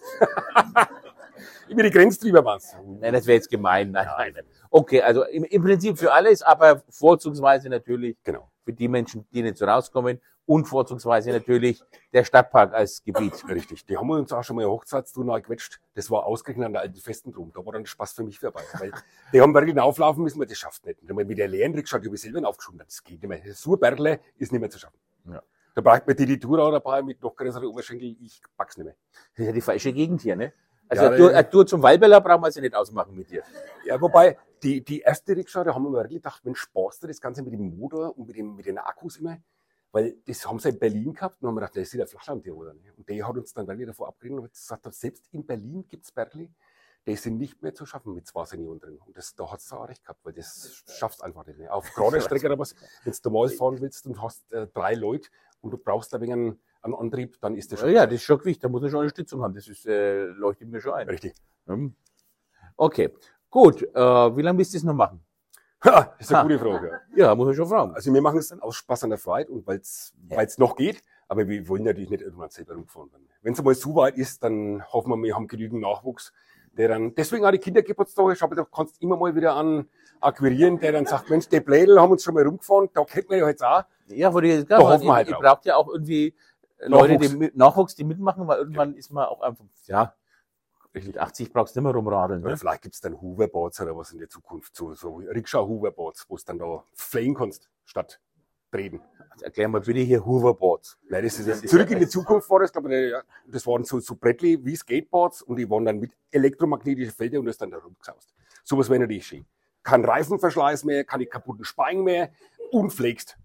Speaker 3: Über die Grenze drüber was.
Speaker 1: Nein, das wäre jetzt gemein. Nein, nein, nein. Okay, also im, im Prinzip für alles, aber vorzugsweise natürlich
Speaker 3: Genau.
Speaker 1: für die Menschen, die nicht so rauskommen und vorzugsweise natürlich der Stadtpark als Gebiet.
Speaker 3: Richtig. Die haben uns auch schon mal eine Hochzeitstour neu gequetscht. Das war ausgerechnet an der alten Festen drum. Da war dann Spaß für mich vorbei. Weil die haben wirklich auflaufen müssen, weil das schafft nicht. Und mit der leeren Rikscha, die habe ich selber aufgeschoben. Das geht nicht mehr. So ein Bergle ist nicht mehr zu schaffen.
Speaker 1: Ja.
Speaker 3: Da braucht man die, die Tour auch dabei mit noch größeren Oberschenkel. Ich pack's nicht mehr.
Speaker 1: Das ist ja die falsche Gegend hier, ne? Also
Speaker 3: Ja,
Speaker 1: eine, Tour,
Speaker 3: äh,
Speaker 1: eine Tour zum Walberler brauchen wir sie nicht ausmachen mit dir.
Speaker 3: Ja, wobei, die, die erste Rikscha, da haben wir wirklich gedacht, Mensch, sparst du das Ganze mit dem Motor und mit, dem, mit den Akkus immer? Weil das haben sie in Berlin gehabt und haben wir gedacht, das ist ja Flachland hier, oder? Und der hat uns dann wirklich davor abgeredet und hat gesagt, selbst in Berlin gibt's Bergli, die sind nicht mehr zu schaffen mit zwei Senioren drin. Und das, da hat's auch recht gehabt, weil das schaffst einfach nicht mehr. Auf gerader Strecke oder was, wenn du normal fahren willst und hast äh, drei Leute und du brauchst da wegen einen, einen Antrieb, dann ist das
Speaker 1: Ja, ja, das ist schon wichtig. Da muss man schon Unterstützung haben. Das ist, äh, leuchtet mir schon ein.
Speaker 3: richtig.
Speaker 1: Hm. Okay, gut. Äh, wie lange willst du das noch machen?
Speaker 3: Ha, das ist eine
Speaker 1: Ha.
Speaker 3: gute Frage.
Speaker 1: Ja, muss man schon fragen.
Speaker 3: Also wir machen es dann aus Spaß an der Freude und weil es
Speaker 1: Ja.
Speaker 3: weil's noch geht, aber wir wollen natürlich nicht irgendwann selber rumfahren. Wenn es einmal so weit ist, dann hoffen wir, wir haben genügend Nachwuchs, der dann, deswegen auch die Kindergeburtstage, schau, da kannst du immer mal wieder an akquirieren, der dann sagt, Mensch, die Plädel haben uns schon mal rumgefahren, da kennt man ja jetzt auch.
Speaker 1: Ja, wo die,
Speaker 3: Da hoffen wir halt
Speaker 1: ihr
Speaker 3: drauf.
Speaker 1: braucht ja auch irgendwie Leute,
Speaker 3: Nachwuchs.
Speaker 1: die mit, Nachwuchs, die mitmachen, weil irgendwann ist man auch einfach, ja, mit achtzig brauchst du nicht mehr rumradeln.
Speaker 3: Oder
Speaker 1: Ne?
Speaker 3: vielleicht gibt's dann Hoverboards oder was in der Zukunft, so, so Rikscha-Hoverboards, wo du dann da fliegen kannst, statt treten.
Speaker 1: Also erklär mal bitte hier Hoverboards.
Speaker 3: Nein, das ist
Speaker 1: Das
Speaker 3: jetzt
Speaker 1: ist
Speaker 3: zurück
Speaker 1: ja-
Speaker 3: in die Zukunft war das, glaube ich, ja, das waren so, so Brettli wie Skateboards und die waren dann mit elektromagnetischen Feldern und das dann da rumgesaust. Sowas wäre natürlich schön. Kein Reifenverschleiß mehr, keine kaputten Speien mehr und pflegst.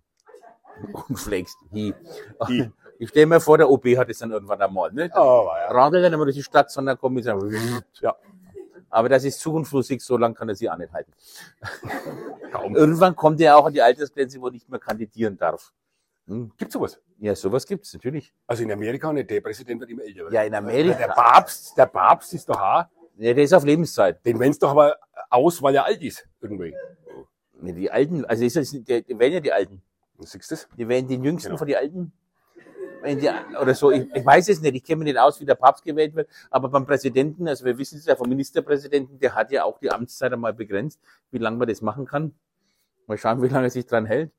Speaker 1: Und pflegst. Hi.
Speaker 3: Die-
Speaker 1: Ich stelle mir vor, der O B hat es dann irgendwann einmal. Ne?
Speaker 3: Oh, ja.
Speaker 1: Radelt dann immer durch die Stadt, sondern kommt mit seinem
Speaker 3: Ja,
Speaker 1: Aber das ist Zukunftsmusik, so lange kann er sie auch nicht halten.
Speaker 3: kaum.
Speaker 1: Irgendwann kommt er auch an die Altersgrenze, wo er nicht mehr kandidieren darf. Hm?
Speaker 3: Gibt's sowas?
Speaker 1: Ja, sowas gibt's natürlich.
Speaker 3: Also in Amerika nicht, der Präsident wird immer älter.
Speaker 1: Ja, in Amerika.
Speaker 3: Der Papst, der Papst ist doch auch,
Speaker 1: Ja, der ist auf Lebenszeit.
Speaker 3: den wenn's doch aber aus, weil er alt ist, irgendwie.
Speaker 1: Ja, die Alten, also ist das, die, die wählen ja die Alten.
Speaker 3: Siehst du das?
Speaker 1: Die wählen den Jüngsten
Speaker 3: Genau.
Speaker 1: von den Alten. Wenn die, oder so, ich, ich weiß es nicht, ich kenne mich nicht aus, wie der Papst gewählt wird, aber beim Präsidenten, also wir wissen es ja vom Ministerpräsidenten, der hat ja auch die Amtszeit einmal begrenzt, wie lange man das machen kann. Mal schauen, wie lange er sich dran hält.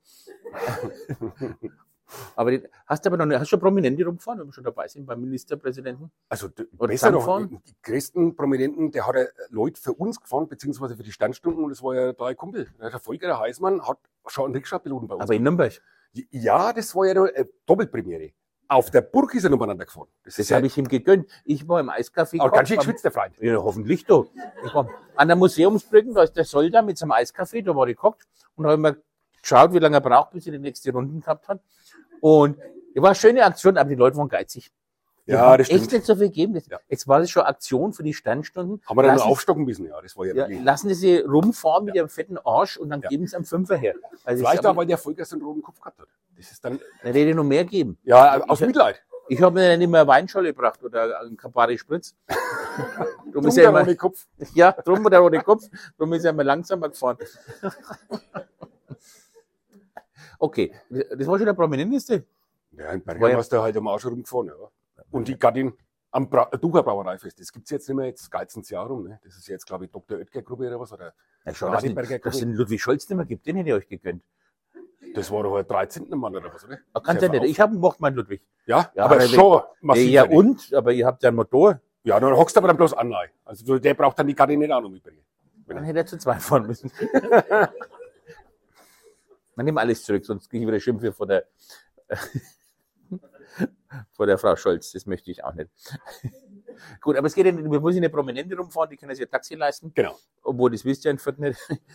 Speaker 1: Aber die, hast du aber noch nicht, hast du schon Prominente rumgefahren, wenn wir schon dabei sind beim Ministerpräsidenten?
Speaker 3: Also d-
Speaker 1: Oder
Speaker 3: besser noch,
Speaker 1: zusammenfahren?
Speaker 3: die größten Prominenten, der hat ja Leute für uns gefahren, beziehungsweise für die Standstunden, und das war ja da ein Kumpel. Der Volker, der Heißmann, hat schon einen Rikscha-Piloten bei uns.
Speaker 1: Aber in Nürnberg.
Speaker 3: Ja, das war ja noch eine Doppelpremiere. Auf der Burg ist er umeinander gefahren. Das,
Speaker 1: Das
Speaker 3: ja,
Speaker 1: habe ich ihm gegönnt. Ich war im Eiscafé.
Speaker 3: aber ganz schön
Speaker 1: gekocht,
Speaker 3: geschwitzt, der Freund.
Speaker 1: Ja, hoffentlich doch. Ich war an der Museumsbrücke, da ist der Soldat mit seinem Eiscafé, da war ich gekocht und habe immer geschaut, wie lange er braucht, bis er die nächste Runde gehabt hat. Und es war eine schöne Aktion, aber die Leute waren geizig. Die
Speaker 3: Ja,
Speaker 1: haben
Speaker 3: das
Speaker 1: echt
Speaker 3: stimmt.
Speaker 1: nicht so viel gegeben. Das-
Speaker 3: Ja.
Speaker 1: Jetzt war das schon Aktion für die Sternstunden.
Speaker 3: Haben wir dann noch
Speaker 1: Lassen-
Speaker 3: aufstocken müssen, ja. Das war ja,
Speaker 1: Ja,
Speaker 3: wirklich.
Speaker 1: lassen Sie sie rumfahren mit ihrem fetten Arsch und dann
Speaker 3: Ja.
Speaker 1: geben sie einen Fünfer her. Also
Speaker 3: Vielleicht
Speaker 1: ich
Speaker 3: auch,
Speaker 1: hab-
Speaker 3: weil der Volker so einen roten Kopf gehabt hat. Das ist dann,
Speaker 1: dann hätte ich noch mehr geben.
Speaker 3: ja, aus
Speaker 1: Ich-
Speaker 3: Mitleid.
Speaker 1: Ich habe mir dann immer eine Weinscholle gebracht oder einen Campari Spritz. Drum
Speaker 3: Drum
Speaker 1: ist
Speaker 3: der
Speaker 1: er immer,
Speaker 3: rote Kopf.
Speaker 1: ja, drum der rote Kopf, drum ist er immer langsamer gefahren. Okay, das war schon der Prominenteste.
Speaker 3: Ja, in
Speaker 1: War ja-
Speaker 3: Bergheim hast du halt am Arsch rumgefahren, ja. Und die Gattin am Bra Ducher Brauereifest. Das gibt's jetzt nicht mehr, jetzt geht's ins Jahr rum, ne? Das ist jetzt, glaube ich, Doktor Oetker Gruppe oder was, oder?
Speaker 1: Ja, schon, dass
Speaker 3: Radeberger
Speaker 1: es dass
Speaker 3: Gruppe.
Speaker 1: den Ludwig Scholz nicht mehr gibt, den hätte ich euch gegönnt.
Speaker 3: Das war doch ein dreizehnter Mann oder was, oder?
Speaker 1: Ah, Kann
Speaker 3: Sehr
Speaker 1: ja nicht.
Speaker 3: verraucht.
Speaker 1: Ich habe mocht meinen Ludwig.
Speaker 3: Ja,
Speaker 1: Ja,
Speaker 3: aber
Speaker 1: aber
Speaker 3: schon massiv.
Speaker 1: ja,
Speaker 3: fertig.
Speaker 1: und? Aber ihr habt ja einen Motor.
Speaker 3: Ja, dann hockst du aber dann bloß an. Also der braucht dann die Gattin nicht auch noch mitbringen.
Speaker 1: Dann hätte er zu zweit fahren müssen. Man nimmt alles zurück, sonst kriege ich wieder Schimpfe von der, von der Frau Scholz. Das möchte ich auch nicht. Gut, aber es geht ja nicht, wir müssen eine Prominente rumfahren, die können sich ein Taxi leisten.
Speaker 3: Genau.
Speaker 1: Obwohl, das wisst ihr in Fürth nicht.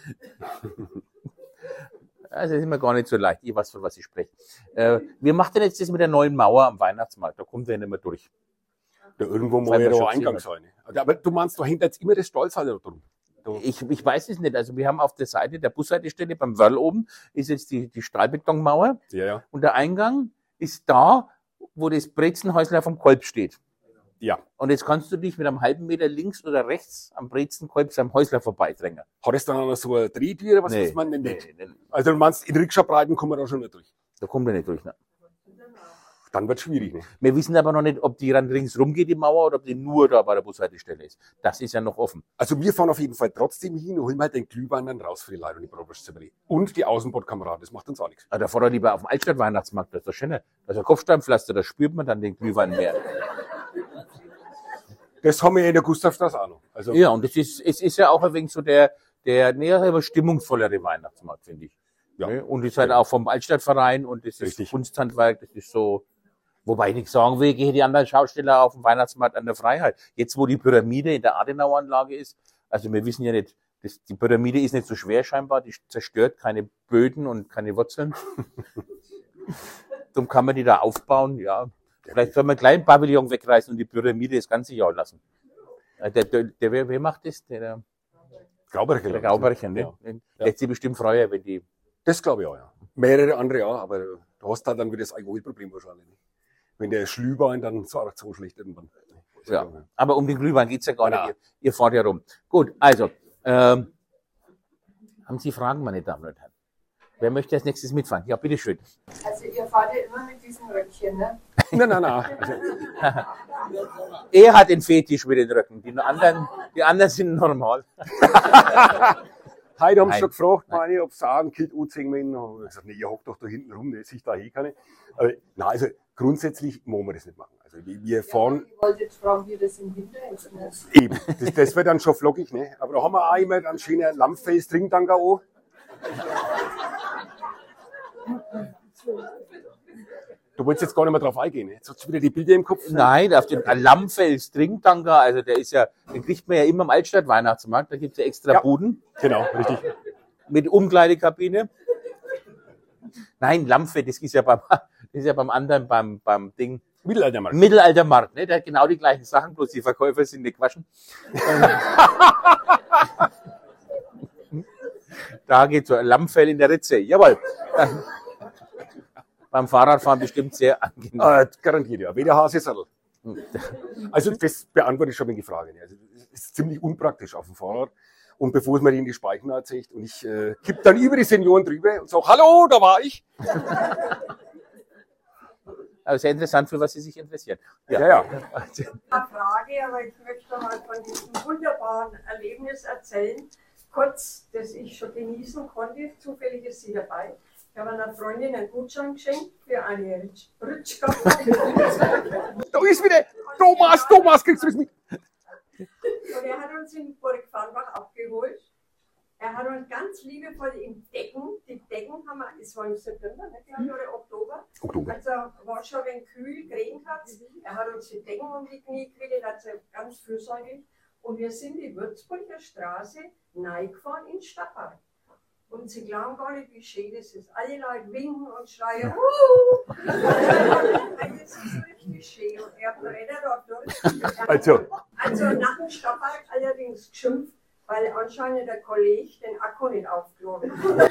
Speaker 1: Also, das ist immer gar nicht so leicht. Ich weiß, von was ich spreche. Äh, wie macht denn jetzt das mit der neuen Mauer am Weihnachtsmarkt? Da kommt der nicht mehr durch.
Speaker 3: Ja, irgendwo muss
Speaker 1: Weil
Speaker 3: ja
Speaker 1: man
Speaker 3: da
Speaker 1: schon
Speaker 3: Eingang
Speaker 1: sehen
Speaker 3: sein. Aber du meinst, da hängt jetzt immer das Stolzhalter drum. Da-
Speaker 1: Ich, ich weiß es nicht. Also, wir haben auf der Seite der Bushaltestelle beim Wörl oben ist jetzt die, die Stahlbetonmauer.
Speaker 3: Ja, ja.
Speaker 1: Und der Eingang ist da, wo das Brezenhäusler vom Kolb steht.
Speaker 3: Ja.
Speaker 1: Und jetzt kannst du dich mit einem halben Meter links oder rechts am Brezenkolb seinem Häusler vorbeidrängen.
Speaker 3: Hat es dann auch noch so eine Drehtür, was
Speaker 1: Nee,
Speaker 3: muss man denn
Speaker 1: nee,
Speaker 3: nicht?
Speaker 1: nee,
Speaker 3: Also du meinst, in Rikscha-Breiten kommen wir da schon nicht durch.
Speaker 1: da kommt er nicht durch. Ne?
Speaker 3: Dann wird es schwierig. Ne?
Speaker 1: Wir wissen aber noch nicht, ob die dann ringsrum geht, die Mauer, oder ob die nur da bei der Bushaltestelle ist. Das ist ja noch offen.
Speaker 3: Also wir fahren auf jeden Fall trotzdem hin und holen mal den Glühwein dann raus für die Leute und die Bratwurstzimmerli. Und die Außenbordkamera, das macht uns auch nichts.
Speaker 1: Aber da fahrt er lieber auf dem Altstadt-Weihnachtsmarkt, das ist doch schöner. Da ist ein Kopfsteinpflaster, da spürt man dann den Glühwein mehr.
Speaker 3: Das haben wir ja in der Gustavstraße auch noch. Also
Speaker 1: Ja, und es ist, es ist ja auch ein wenig so der, der näher stimmungsvollere Weihnachtsmarkt, finde ich.
Speaker 3: Ja.
Speaker 1: Ne? Und ist halt auch vom Altstadtverein und das ist
Speaker 3: Richtig.
Speaker 1: Kunsthandwerk, das ist so, wobei ich nicht sagen will, gehe die anderen Schausteller auf dem Weihnachtsmarkt an der Freiheit. Jetzt, wo die Pyramide in der Adenaueranlage ist, also wir wissen ja nicht, das, die Pyramide ist nicht so schwer scheinbar, die zerstört keine Böden und keine Wurzeln. Darum kann man die da aufbauen, ja. Vielleicht soll man gleich einen Pavillon wegreißen und die Pyramide das ganze Jahr lassen. Äh, Der, der, der, wer, wer macht das? Der, der,
Speaker 3: Grauberchen.
Speaker 1: der Gauberchen, ne?
Speaker 3: Ja.
Speaker 1: Der hat sich bestimmt freuen, wenn die.
Speaker 3: Das glaube ich auch, ja. Mehrere andere ja, aber du hast halt dann wieder das Alkoholproblem wahrscheinlich. Ne? Wenn der Schlühwein dann so arg zuschlägt irgendwann.
Speaker 1: Ja. Aber um den Glühwein geht's ja gar
Speaker 3: Ja.
Speaker 1: nicht. Ihr, ihr fahrt ja rum. Gut, also, ähm, haben Sie Fragen, meine Damen und Herren? Wer möchte als nächstes mitfahren? Ja, bitteschön.
Speaker 5: Also ihr fahrt ja immer mit diesem Röckchen, ne?
Speaker 3: Nein, nein, nein. Also,
Speaker 1: Er hat den Fetisch mit den Röcken. Die anderen, die anderen sind normal.
Speaker 3: heute haben sie
Speaker 1: Nein.
Speaker 3: schon gefragt, meine, ob sie sagen, Kind U zehn Minuten. Und ich hab gesagt, nee, ihr hockt doch da hinten rum, nicht, ich da hin kann. Aber, nein, also grundsätzlich wollen wir das nicht machen. Also wir, wir fahren
Speaker 5: Ich wollte jetzt fragen, wie das im Winter ist. Ne?
Speaker 3: eben. Das, das wird dann schon flockig, ne? Aber da haben wir auch immer dann schöner Lammfels Trinktanker an. Du wolltest jetzt gar nicht mehr drauf eingehen, ne? Jetzt hast du wieder die Bilder im Kopf.
Speaker 1: Nein, auf den Lammfels Trinktanker, also der ist ja, den kriegt man ja immer am Altstadt-Weihnachtsmarkt. Da gibt's ja extra
Speaker 3: Ja.
Speaker 1: Buden
Speaker 3: Genau, richtig.
Speaker 1: mit Umkleidekabine. Nein, Lammfeld, das ist ja beim, das ist ja beim anderen, beim, beim Ding.
Speaker 3: Mittelaltermarkt.
Speaker 1: Mittelaltermarkt, ne? Der hat genau die gleichen Sachen, bloß die Verkäufer sind nicht gewaschen. Da geht so ein Lammfell in der Ritze. Jawohl. Beim Fahrradfahren bestimmt sehr angenehm.
Speaker 3: Äh, garantiert, ja. Weder Hase Sattel. Also das beantwortet schon mal die Frage. Ne? Also, das ist ziemlich unpraktisch auf dem Fahrrad. Und bevor es mir die in die Speichen erzählt und ich äh, kipp dann über die Senioren drüber und sage, hallo, da war ich.
Speaker 1: Also sehr interessant, für was Sie sich interessieren.
Speaker 3: Ja, ja.
Speaker 6: Eine Frage, aber ich möchte mal von diesem wunderbaren Erlebnis erzählen, kurz, das ich schon genießen konnte. Zufällig ist sie dabei. Ich habe einer Freundin einen Gutschein geschenkt für eine Rutschka.
Speaker 3: Da ist wieder Thomas, Thomas, kriegst du das mit?
Speaker 6: Und er hat uns in Burg Farnbach abgeholt. Er hat uns ganz liebevoll in Decken, die Decken haben wir, es war im September, ne, glaube ich, oder Oktober.
Speaker 3: Oktober.
Speaker 6: Also war schon ein wenig kühl, geregnet hat. Er hat uns die Decken um die Knie gewickelt, also ganz fürsorglich. Und wir sind die Würzburger Straße reingefahren in Stadtpark. Und sie glauben gar nicht, wie schön das ist. Alle Leute winken und schreien, uh! Das ist richtig schön. Und er brennt dort durch.
Speaker 3: Also,
Speaker 6: Also nach dem Stadtpark allerdings geschimpft, weil anscheinend der Kollege den Akku nicht aufgeladen hat.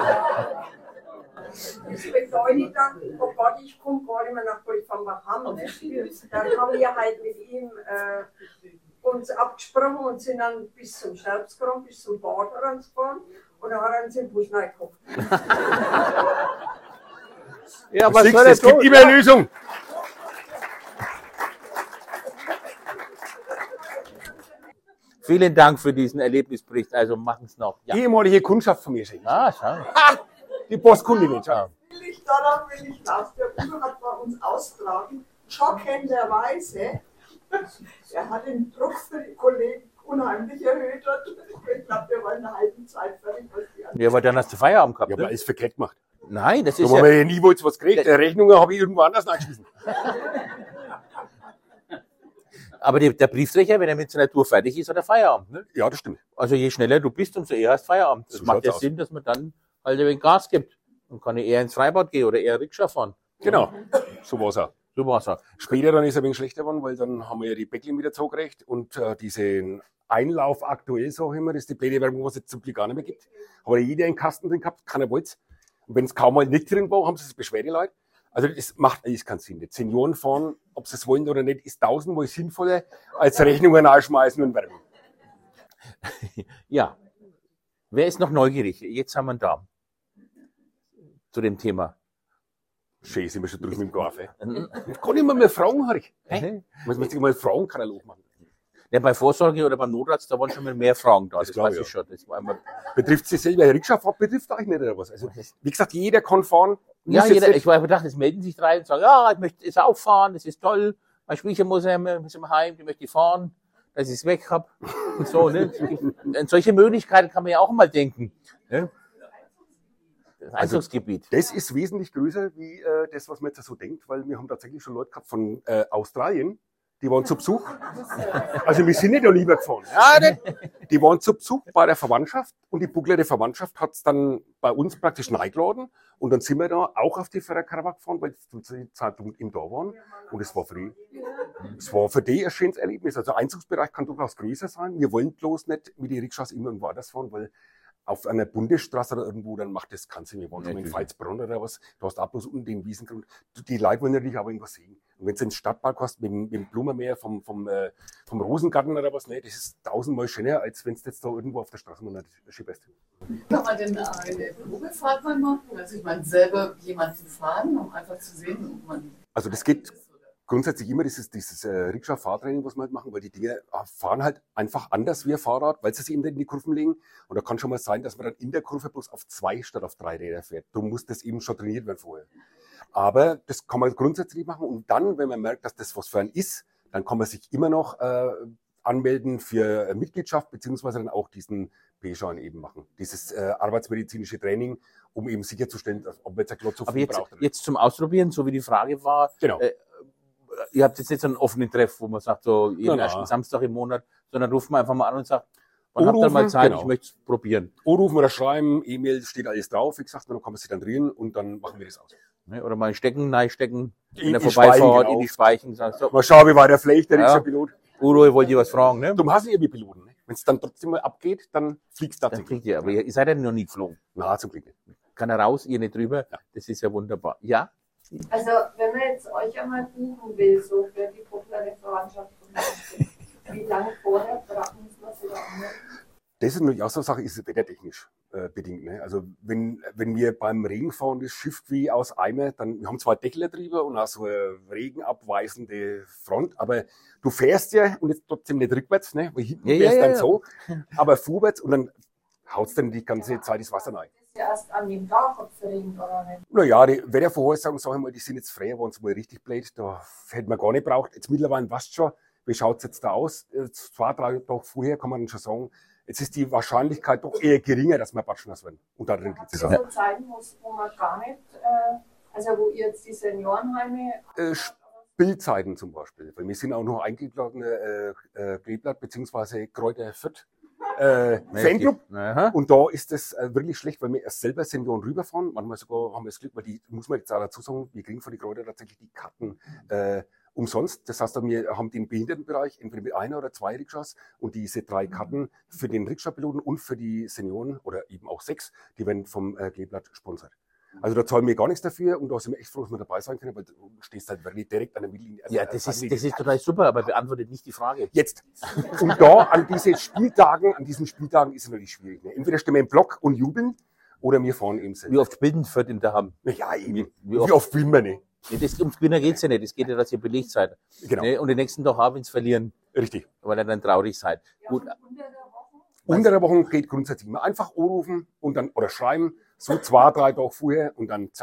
Speaker 6: Das bedeutet dann, oh Gott, ich komme gar nicht mehr nach Burgfarnbach haben. Ne? Dann haben wir halt mit ihm äh, uns abgesprochen und sind dann bis zum Scherbskron, bis zum Bad gefahren. Und dann hat er uns den Bus reingekauft.
Speaker 1: Ja,
Speaker 3: du siehst, es gibt immer eine Lösung.
Speaker 1: Vielen Dank für diesen Erlebnisbericht. Also machen es noch. Ja.
Speaker 3: Ehemalige Kundschaft von mir schenken.
Speaker 1: Ah, schau.
Speaker 3: Die Postkundin, schau.
Speaker 6: Will ich darauf will ich hinaus. Der Udo hat bei uns austragen, schockenderweise. Er hat den Druck für die Kollegen
Speaker 7: unheimlich erhöhtert. Ich glaube, wir waren eine halbe Zeit fertig.
Speaker 1: Ja, aber dann hast du Feierabend gehabt.
Speaker 3: Ja, aber alles verkehrt gemacht.
Speaker 1: Nein, das
Speaker 3: Da
Speaker 1: ist
Speaker 3: haben
Speaker 1: ja...
Speaker 3: wir ja nie wohl was gekriegt. Die Rechnungen habe ich irgendwo anders angeschmissen.
Speaker 1: Aber die, der Briefträger, wenn er mit seiner Tour fertig ist, hat er Feierabend. Ne?
Speaker 3: Ja, das stimmt.
Speaker 1: Also je schneller du bist, umso eher hast Feierabend. Das
Speaker 3: So
Speaker 1: macht
Speaker 3: schaut's
Speaker 1: ja
Speaker 3: aus.
Speaker 1: Sinn, dass man dann halt ein wenig Gas gibt. Dann kann ich eher ins Freibad gehen oder eher Rikscha fahren.
Speaker 3: Genau. So war's auch.
Speaker 1: So war's auch.
Speaker 3: Später dann ist es ein wenig schlechter geworden, weil dann haben wir ja die Bäckchen wieder zugerecht und äh, diesen Einlauf aktuell, sag ich immer, das ist die blöde Werbung, was es zum Glück gar nicht mehr gibt. Aber jeder einen Kasten drin gehabt, keiner wollt's. Und wenn es kaum mal nicht drin war, haben sie es beschwert, die Leute. Also das macht eigentlich keinen Sinn. Die Senioren fahren, ob sie es wollen oder nicht, ist tausendmal sinnvoller, als Rechnungen anschmeißen und Werbung.
Speaker 1: Ja. Wer ist noch neugierig? Jetzt haben wir ihn da. Zu dem Thema.
Speaker 3: Schön, sind wir schon drüben im Dorf. Ey. Kann ich mal mehr fragen, Harry?
Speaker 1: Hä?
Speaker 3: Muss man sich mal einen Fragenkatalog machen.
Speaker 1: Ja, bei Vorsorge oder beim Notarzt, da waren schon mal mehr Fragen da.
Speaker 3: Das
Speaker 1: Das,
Speaker 3: glaub
Speaker 1: weiß
Speaker 3: ich,
Speaker 1: ich schon. Das war immer,
Speaker 3: Betrifft sich selber, Rikscha-Fahrt betrifft euch nicht oder was? Also, wie gesagt, jeder kann fahren. Muss
Speaker 1: ja,
Speaker 3: jetzt
Speaker 1: jeder,
Speaker 3: nicht-
Speaker 1: ich war gedacht, es melden sich drei und sagen, ja, ich möchte es auch fahren, das ist toll. Mein Schwieger muss ja muss im Heim, die möchte ich fahren, dass ich es weg hab. Und so, ne? An solche Möglichkeiten kann man ja auch mal denken. Ne? Das Einzugsgebiet.
Speaker 3: Das ist wesentlich größer wie äh, das, was man jetzt so denkt, weil wir haben tatsächlich schon Leute gehabt von äh, Australien, die waren zu Besuch. Also wir sind nicht da lieber gefahren. Ja, nicht. Die waren zu Besuch bei der Verwandtschaft und die bucklige Verwandtschaft hat es dann bei uns praktisch reingeladen und dann sind wir da auch auf die Ferrakarawak gefahren, weil sie zu dem Zeitpunkt eben da waren und es war für die, es war für die ein schönes Erlebnis. Also der Einzugsbereich kann durchaus größer sein. Wir wollen bloß nicht mit den Rikschas immer irgendwo anders fahren, weil auf einer Bundesstraße oder irgendwo, dann macht das keinen Sinn. Wir waren schon mal in Veitsbronn oder was, du hast auch bloß unten den Wiesengrund. Die Leute wollen natürlich aber irgendwas sehen. Und wenn du einen Stadtpark hast mit, dem- mit dem Blumenmeer vom, vom, äh, vom Rosengarten oder was, ne, das ist tausendmal schöner, als wenn du jetzt da irgendwo auf der Straße mal schipperst.
Speaker 8: Kann man denn eine Probefahrt mal machen? Also ich meine, selber jemanden fahren, um einfach zu sehen, ob man...
Speaker 3: Also das geht grundsätzlich immer dieses, dieses äh, Rikscha-Fahrtraining, was wir halt machen, weil die Dinge äh, fahren halt einfach anders wie ein Fahrrad, weil sie sich eben nicht in die Kurven legen. Und da kann schon mal sein, dass man dann in der Kurve bloß auf zwei statt auf drei Räder fährt. Darum muss das eben schon trainiert werden vorher. Aber das kann man grundsätzlich machen. Und dann, wenn man merkt, dass das was für einen ist, dann kann man sich immer noch äh, anmelden für äh, Mitgliedschaft, beziehungsweise dann auch diesen B-Schein eben machen. Dieses äh, arbeitsmedizinische Training, um eben sicherzustellen, dass, ob man jetzt ein Klotz so
Speaker 1: Aber
Speaker 3: viel
Speaker 1: jetzt,
Speaker 3: braucht. oder nicht.
Speaker 1: jetzt zum Ausprobieren, so wie die Frage war,
Speaker 3: Genau.
Speaker 1: äh, ihr habt jetzt nicht so einen offenen Treff, wo man sagt, so jeden
Speaker 3: Na, na.
Speaker 1: ersten Samstag im Monat, sondern ruft man einfach mal an und sagt, wann
Speaker 3: Anrufen,
Speaker 1: habt ihr mal Zeit,
Speaker 3: genau.
Speaker 1: ich möchte es probieren.
Speaker 3: Anrufen oder schreiben, E-Mail, steht alles drauf. Wie gesagt, dann kann man sich dann drehen und dann machen wir das aus.
Speaker 1: Ne? Oder mal stecken, nein, stecken,
Speaker 3: In
Speaker 1: wenn er
Speaker 3: die
Speaker 1: vorbeifährt,
Speaker 3: Speichen,
Speaker 1: in die Speichen, sagt so,
Speaker 3: Mal schauen, wie weit der Flecht, der
Speaker 1: Ja.
Speaker 3: Rikscha-Pilot.
Speaker 1: Udo, ich wollte dir was fragen, ne?
Speaker 3: Du hast ja wie Piloten. Ne? Wenn es dann trotzdem mal abgeht, dann fliegst du
Speaker 1: Dann
Speaker 3: tatsächlich.
Speaker 1: kriegt ihr, aber ihr, ihr seid ja noch nie geflogen.
Speaker 3: Na, zum Glück nicht.
Speaker 1: Kann er raus, ihr nicht drüber,
Speaker 3: Ja.
Speaker 1: das ist ja wunderbar. Ja?
Speaker 6: Also, wenn man jetzt euch einmal buchen will, so für die populäre Verwandtschaft zum Beispiel, wie lange vorher muss man sich da anmelden?
Speaker 3: Das ist natürlich auch so eine Sache, ist wettertechnisch äh, bedingt. Ne? Also wenn, wenn wir beim Regen fahren, das schifft wie aus Eimer, dann, wir haben zwar Deckel drüber und auch so eine regenabweisende Front, aber du fährst ja und jetzt trotzdem nicht rückwärts, ne? Weil hinten
Speaker 1: Ja,
Speaker 3: fährst
Speaker 1: ja,
Speaker 3: dann
Speaker 1: ja.
Speaker 3: so, aber vorwärts und dann haut's dann die ganze Zeit das Wasser rein.
Speaker 6: Das ist ja erst an dem Tag, ob es regnet oder nicht.
Speaker 3: Naja, die Wettervorhersagen, sag ich mal, die sind jetzt früher, waren es mal richtig blöd, da hätten wir gar nicht braucht. Jetzt mittlerweile weißt schon, wie schaut's jetzt da aus? Jetzt zwei, drei Tage vorher kann man dann schon sagen, jetzt ist die Wahrscheinlichkeit doch eher geringer, dass wir batschnass werden. Und da drin geht's.
Speaker 6: Das sind so Zeiten, wo es- wo man gar nicht, äh, also wo ihr jetzt die Seniorenheime
Speaker 3: Äh, Spielzeiten zum Beispiel, weil wir sind auch noch eingeladene äh, äh, Kleeblatt bzw. Kräuter Fürth äh, Fanclub.
Speaker 1: Aha.
Speaker 3: Und da ist es äh, wirklich schlecht, weil wir erst selber Senioren rüberfahren. Manchmal sogar haben wir das Glück, weil die, muss man jetzt auch dazu sagen, wir kriegen von den Kräuter tatsächlich die Karten äh, umsonst. Das heißt, wir haben den Behindertenbereich entweder mit einer oder zwei Rikschas und diese drei Karten für den Rikscha-Piloten und für die Senioren oder eben auch sechs, die werden vom äh, Kleeblatt sponsert. Also da zahlen wir gar nichts dafür und da sind wir echt froh, dass wir dabei sein können, weil du stehst halt wirklich direkt an der Mittellinie.
Speaker 1: Ja, das ist, das ist total super, aber beantwortet nicht die Frage.
Speaker 3: Jetzt. Und da an diese Spieltagen, an diesen Spieltagen ist es natürlich schwierig. Ne? Entweder stehen wir im Block und jubeln oder wir fahren eben
Speaker 1: Wie
Speaker 3: selber.
Speaker 1: oft spielen Fürth in der Hamm?
Speaker 3: Ja, eben.
Speaker 1: Wie,
Speaker 3: Wie
Speaker 1: wie oft?
Speaker 3: oft spielen wir nicht?
Speaker 1: Nee, das, ums Gewinner geht's ja nicht. Es geht ja, dass ihr belegt seid.
Speaker 3: Genau.
Speaker 1: Ne? Und den nächsten Tag auch, wenn's verlieren,
Speaker 3: Richtig.
Speaker 1: weil ihr dann traurig seid. Gut,
Speaker 6: unter der Woche.
Speaker 3: Unter der Woche geht grundsätzlich immer einfach anrufen und dann, oder schreiben, so zwei, drei Tage vorher und dann zack.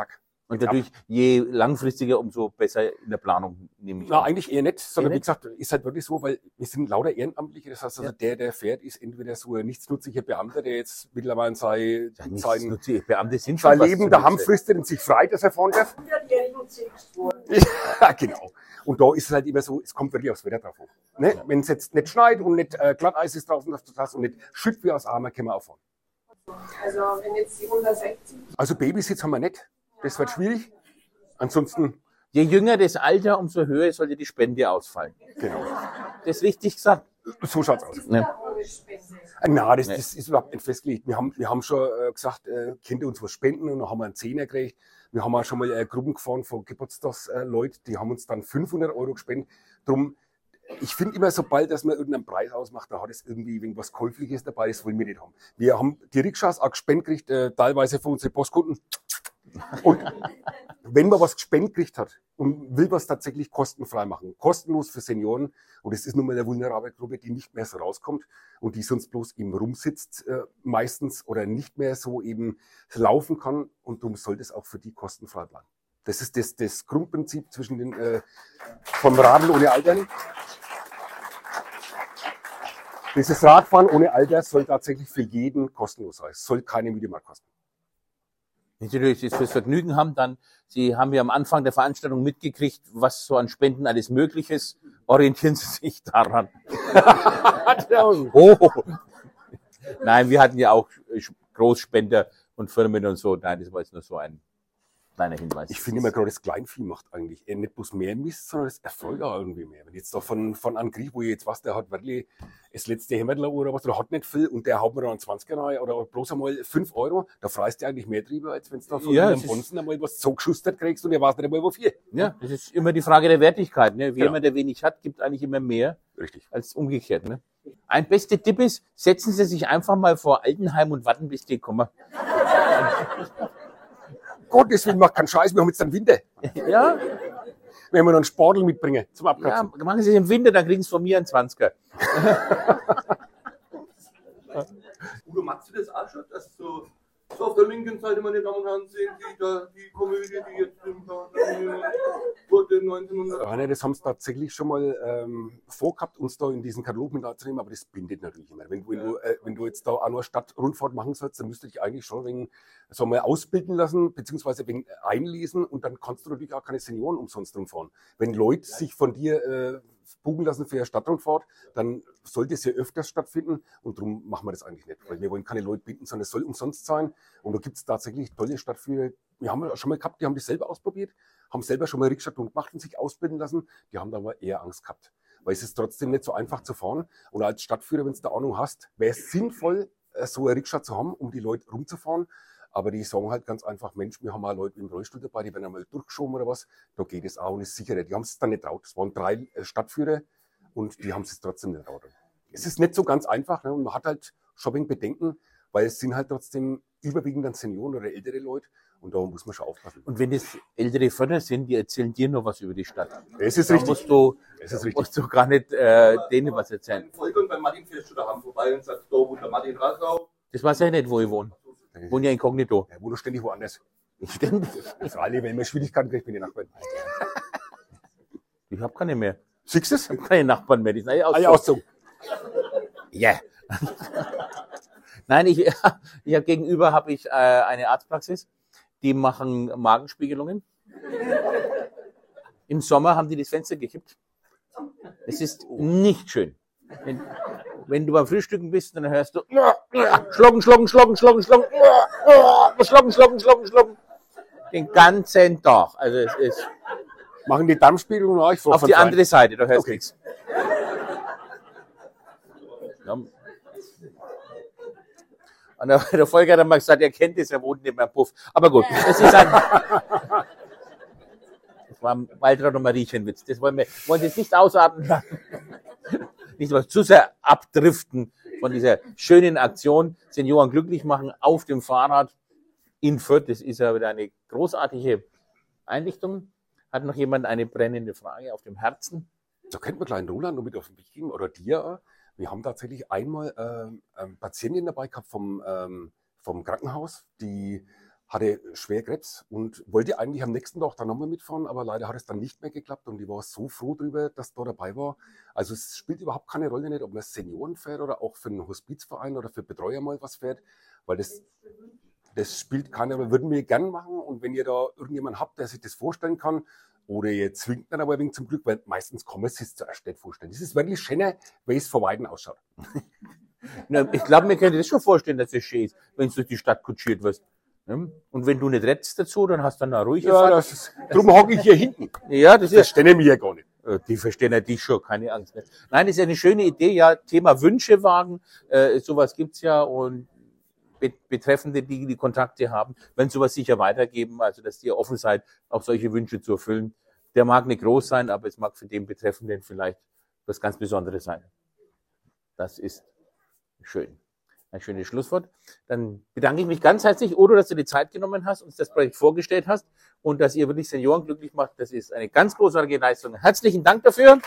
Speaker 1: Und natürlich, je langfristiger, umso besser in der Planung, nehme ich
Speaker 3: Na,
Speaker 1: an.
Speaker 3: eigentlich eher nicht, sondern
Speaker 1: Eher
Speaker 3: wie gesagt, ist halt wirklich so, weil wir sind lauter Ehrenamtliche. Das heißt also,
Speaker 1: Ja.
Speaker 3: der, der fährt, ist entweder so ein nichtsnutziger Beamter, der jetzt mittlerweile sein,
Speaker 1: Ja, nichts
Speaker 3: sein,
Speaker 1: nutze- Beamte sind schon
Speaker 3: sein
Speaker 1: was
Speaker 3: Leben
Speaker 1: zu
Speaker 3: daheim
Speaker 1: nutzen.
Speaker 3: fristet und sich freut, dass er fahren darf.
Speaker 6: hundertjährigen Sixt worden.
Speaker 3: Ja, genau. Und da ist es halt immer so, es kommt wirklich aufs Wetter drauf an. Ne? Wenn es jetzt nicht schneit und nicht äh, Glatteis ist draußen auf der Straße und nicht schütt wie aus Armer, können wir auch fahren.
Speaker 7: Also wenn jetzt die hundertsechzig.
Speaker 3: Also Babysitz haben wir nicht. Das wird schwierig. Ansonsten,
Speaker 1: Je jünger das Alter, umso höher sollte die Spende ausfallen.
Speaker 3: genau.
Speaker 1: Das ist richtig gesagt.
Speaker 3: So schaut's aus.
Speaker 1: Ne?
Speaker 7: Ohne Spende.
Speaker 3: Na, das,
Speaker 1: Nee.
Speaker 3: das ist überhaupt nicht festgelegt. Wir haben, wir haben schon äh, gesagt, äh, könnt ihr uns was spenden? Und dann haben wir einen Zehner gekriegt. Wir haben auch schon mal äh, Gruppen gefahren von Geburtstagsleuten, die haben uns dann fünfhundert Euro gespendet. Drum, ich finde immer, sobald dass man irgendeinen Preis ausmacht, da hat es irgendwie irgendwas Käufliches dabei, das wollen wir nicht haben. Wir haben die Rikschas auch gespendet gekriegt, äh, teilweise von unseren Postkunden. Und wenn man was gespendet gekriegt hat und will was tatsächlich kostenfrei machen, kostenlos für Senioren, und es ist nun mal eine vulnerable Gruppe, die nicht mehr so rauskommt und die sonst bloß eben rumsitzt äh, meistens oder nicht mehr so eben laufen kann, und darum sollte es auch für die kostenfrei bleiben. Das ist das, das Grundprinzip zwischen den äh, vom Radl ohne Altern. Dieses Radfahren ohne Alter soll tatsächlich für jeden kostenlos sein. Es soll keine Miete kosten.
Speaker 1: Wenn Sie natürlich das fürs Vergnügen haben, dann, Sie haben ja am Anfang der Veranstaltung mitgekriegt, was so an Spenden alles möglich ist. Orientieren Sie sich daran. Oh. Nein, wir hatten ja auch Großspender und Firmen und so. Nein, das war jetzt nur so ein kleiner Hinweis.
Speaker 3: Ich finde immer gerade, das Kleinvieh macht eigentlich eher nicht bloß mehr Mist, sondern das erfolgt auch irgendwie mehr. Wenn jetzt da von, von Angriff, wo ich jetzt was, der hat wirklich das letzte Hämmertler oder was, oder hat nicht viel und der haut mir dann einen zwanziger rein oder bloß einmal fünf Euro, da freust du eigentlich mehr drüber, als wenn du da von
Speaker 1: Ja,
Speaker 3: einem
Speaker 1: es ist-
Speaker 3: Bonzen einmal was zugeschustert kriegst und der weiß nicht einmal wofür.
Speaker 1: Ja, das ist immer die Frage der Wertigkeit. Ne? Wie
Speaker 3: Genau.
Speaker 1: jemand, der wenig hat, gibt eigentlich immer mehr
Speaker 3: Richtig.
Speaker 1: als umgekehrt. Ne? Ein bester Tipp ist, setzen Sie sich einfach mal vor Altenheim und warten, bis die kommen.
Speaker 3: Gott, deswegen macht keinen Scheiß, wir haben jetzt dann Winter.
Speaker 1: Ja,
Speaker 3: Wenn wir noch einen Sportl mitbringen zum
Speaker 1: ja,
Speaker 3: Abkratzen.
Speaker 1: machen Sie es im Winter, dann kriegen Sie von mir einen zwanziger.
Speaker 9: Udo, machst du das auch schon, dass so, so auf der linken Seite, meine Damen und Herren, sehen Sie da die Komödie, die jetzt im wurde neunzehnhundert.
Speaker 3: Ja, ne, das haben sie tatsächlich schon mal ähm, vorgehabt, uns da in diesen Katalog mit aufzunehmen, aber das bindet natürlich immer. Wenn, wenn, du, äh, wenn du jetzt da auch nur Stadtrundfahrt machen sollst, dann müsste ich eigentlich schon wegen, so mal ausbilden lassen, beziehungsweise wegen einlesen, und dann kannst du natürlich auch keine Senioren umsonst rumfahren. Wenn Leute sich von dir äh, buchen lassen für eine Stadtrundfahrt, dann sollte es ja öfters stattfinden, und darum machen wir das eigentlich nicht, weil wir wollen keine Leute binden, sondern es soll umsonst sein, und da gibt es tatsächlich tolle Stadtführer. Wir haben schon mal gehabt, die haben das selber ausprobiert, haben selber schon mal Rikscha-Tour gemacht und sich ausbilden lassen, die haben da aber eher Angst gehabt, weil es ist trotzdem nicht so einfach zu fahren, und als Stadtführer, wenn du da Ahnung hast, wäre es sinnvoll, äh, so eine Rikscha zu haben, um die Leute rumzufahren. Aber die sagen halt ganz einfach, Mensch, wir haben auch Leute im Rollstuhl dabei, die werden einmal durchgeschoben oder was. Da geht es auch und ist sicherer. Die haben es dann nicht traut. Es waren drei äh, Stadtführer und die haben es trotzdem nicht traut. Es ist nicht so ganz einfach, ne? Und man hat halt Shopping Bedenken, weil es sind halt trotzdem überwiegend dann Senioren oder ältere Leute, und da muss man schon aufpassen.
Speaker 1: Und wenn es ältere Förder sind, die erzählen dir noch was über die Stadt.
Speaker 3: Es ist
Speaker 1: Da
Speaker 3: richtig.
Speaker 1: musst du,
Speaker 3: Es ist richtig.
Speaker 1: musst du gar nicht äh, denen was erzählen.
Speaker 9: Ein Volker und bei Martin fährst du daheim vorbei und sagst, da wohnt der Martin Rasau.
Speaker 1: Das weiß ich nicht, wo ich wohne. Ich wohne ja inkognito.
Speaker 3: Er wohnt ständig woanders.
Speaker 1: Ständig.
Speaker 3: Freilich, wenn man Schwierigkeiten kriegt mit den Nachbarn.
Speaker 1: Ich habe keine mehr.
Speaker 3: Siehst du es?
Speaker 1: Ich habe keine Nachbarn mehr. Die sind alle
Speaker 3: Alle
Speaker 1: ausgezogen.
Speaker 3: auszogen.
Speaker 1: Ja. Nein, ich, ich hab gegenüber habe ich äh, eine Arztpraxis. Die machen Magenspiegelungen. Im Sommer haben die das Fenster gekippt. Es ist nicht schön. Wenn, wenn du beim Frühstücken bist, dann hörst du schlucken, schlucken, schlucken, schlucken, schlucken, schlucken, schlucken, schlucken, schlucken. Den ganzen Tag. Also es ist
Speaker 3: Machen die Darmspiegelung auch vor
Speaker 1: auf
Speaker 3: von
Speaker 1: die
Speaker 3: Fein.
Speaker 1: andere Seite, da hörst du
Speaker 3: Okay.
Speaker 1: nichts. Ja. Und der, der Volker hat dann mal gesagt, er kennt das, er wohnt neben einem Puff. Aber gut, das ist ein... Das war ein Waltraud und Mariechenwitz. Das wollen wir, wollen jetzt nicht ausatmen lassen. Nicht mal zu sehr abdriften von dieser schönen Aktion, Senioren glücklich machen auf dem Fahrrad in Fürth. Das ist ja wieder eine großartige Einrichtung. Hat noch jemand eine brennende Frage auf dem Herzen?
Speaker 3: Da könnte man gleich einen Roland noch mit auf den Weg geben, oder dir auch. Wir haben tatsächlich einmal ähm, ähm, Patientin dabei gehabt vom, ähm, vom Krankenhaus, die hatte schwer Krebs und wollte eigentlich am nächsten Tag dann nochmal mitfahren, aber leider hat es dann nicht mehr geklappt und ich war so froh drüber, dass da dabei war. Also es spielt überhaupt keine Rolle nicht, ob man Senioren fährt oder auch für einen Hospizverein oder für Betreuer mal was fährt, weil das, das spielt keine Rolle. Würden wir gern machen und wenn ihr da irgendjemanden habt, der sich das vorstellen kann, oder ihr zwingt dann aber ein wenig zum Glück, weil meistens kann man es sich zuerst nicht vorstellen. Das ist wirklich schöner, wie es von Weitem ausschaut.
Speaker 1: Na, ich glaube, mir könnte das schon vorstellen, dass es schön ist, wenn du durch die Stadt kutschiert wirst. Und wenn du nicht rettest dazu, dann hast du dann eine ruhige
Speaker 3: Ja,
Speaker 1: Fahrt.
Speaker 3: das ist, drum hocke ich hier hinten.
Speaker 1: Ja, das
Speaker 3: Das
Speaker 1: ist,
Speaker 3: stellen wir ja gar nicht.
Speaker 1: die verstehen ja dich schon, keine Angst. Nein, das ist ja eine schöne Idee, ja, Thema Wünschewagen, äh, sowas gibt's ja und Betreffende, die die Kontakte haben, wenn sowas sicher weitergeben, also dass ihr offen seid, auch solche Wünsche zu erfüllen. Der mag nicht groß sein, aber es mag für den Betreffenden vielleicht was ganz Besonderes sein. Das ist schön. Ein schönes Schlusswort. Dann bedanke ich mich ganz herzlich, Odo, dass du die Zeit genommen hast, uns das Projekt vorgestellt hast und dass ihr wirklich Senioren glücklich macht. Das ist eine ganz großartige Leistung. Herzlichen Dank dafür.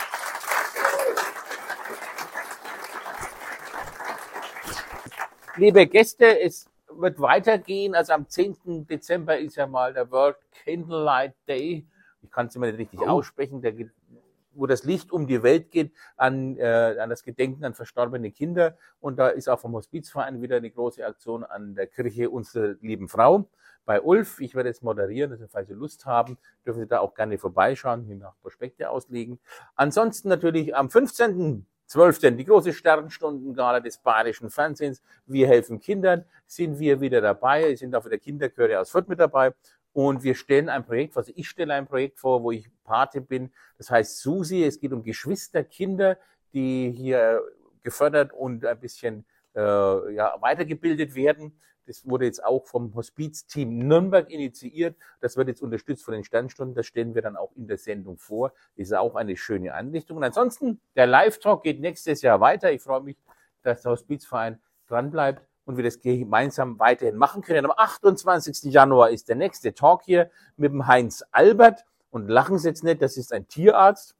Speaker 1: Liebe Gäste, es wird weitergehen. Also am zehnten Dezember ist ja mal der World Candlelight Day. Ich kann es immer nicht richtig aussprechen. Der geht, wo das Licht um die Welt geht, an, äh, an das Gedenken an verstorbene Kinder. Und da ist auch vom Hospizverein wieder eine große Aktion an der Kirche Unserer Lieben Frau bei Ulf. Ich werde jetzt moderieren, also falls Sie Lust haben, dürfen Sie da auch gerne vorbeischauen, hier nach Prospekte auslegen. Ansonsten natürlich am fünfzehnten zwölften die große Sternstundengala des Bayerischen Fernsehens. Wir helfen Kindern, sind wir wieder dabei. Es sind auch wieder Kinderchöre aus Fürth mit dabei. Und wir stellen ein Projekt, also ich stelle ein Projekt vor, wo ich Pate bin. Das heißt Susi. Es geht um Geschwisterkinder, die hier gefördert und ein bisschen äh, ja, weitergebildet werden. Das wurde jetzt auch vom Hospizteam Nürnberg initiiert. Das wird jetzt unterstützt von den Sternstunden. Das stellen wir dann auch in der Sendung vor. Das ist auch eine schöne Einrichtung. Und ansonsten, der Live-Talk geht nächstes Jahr weiter. Ich freue mich, dass der Hospizverein dranbleibt und wir das gemeinsam weiterhin machen können. Am achtundzwanzigsten Januar ist der nächste Talk hier mit dem Heinz Albert. Und lachen Sie jetzt nicht, das ist ein Tierarzt.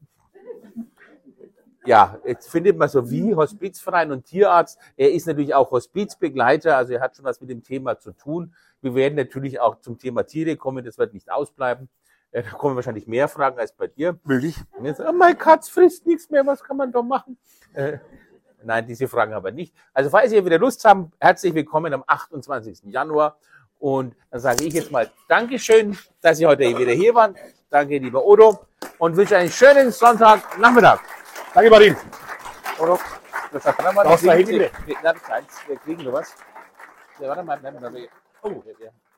Speaker 1: Ja, jetzt findet man so wie Hospizverein und Tierarzt. Er ist natürlich auch Hospizbegleiter, also er hat schon was mit dem Thema zu tun. Wir werden natürlich auch zum Thema Tiere kommen, das wird nicht ausbleiben. Da kommen wahrscheinlich mehr Fragen als bei dir.
Speaker 3: Möglich.
Speaker 1: Und jetzt, oh, mein Katz frisst nichts mehr, was kann man da machen? Äh, nein, diese Fragen aber nicht. Also falls ihr wieder Lust habt, herzlich willkommen am achtundzwanzigsten Januar. Und dann sage ich jetzt mal Dankeschön, dass Sie heute wieder hier waren. Danke, lieber Odo. Und wünsche einen schönen Sonntagnachmittag.
Speaker 3: Danke, Martin.
Speaker 1: Oder? Das hat man mal. Wir kriegen noch was. Ja, warte mal, bleiben wir. Oh, ja.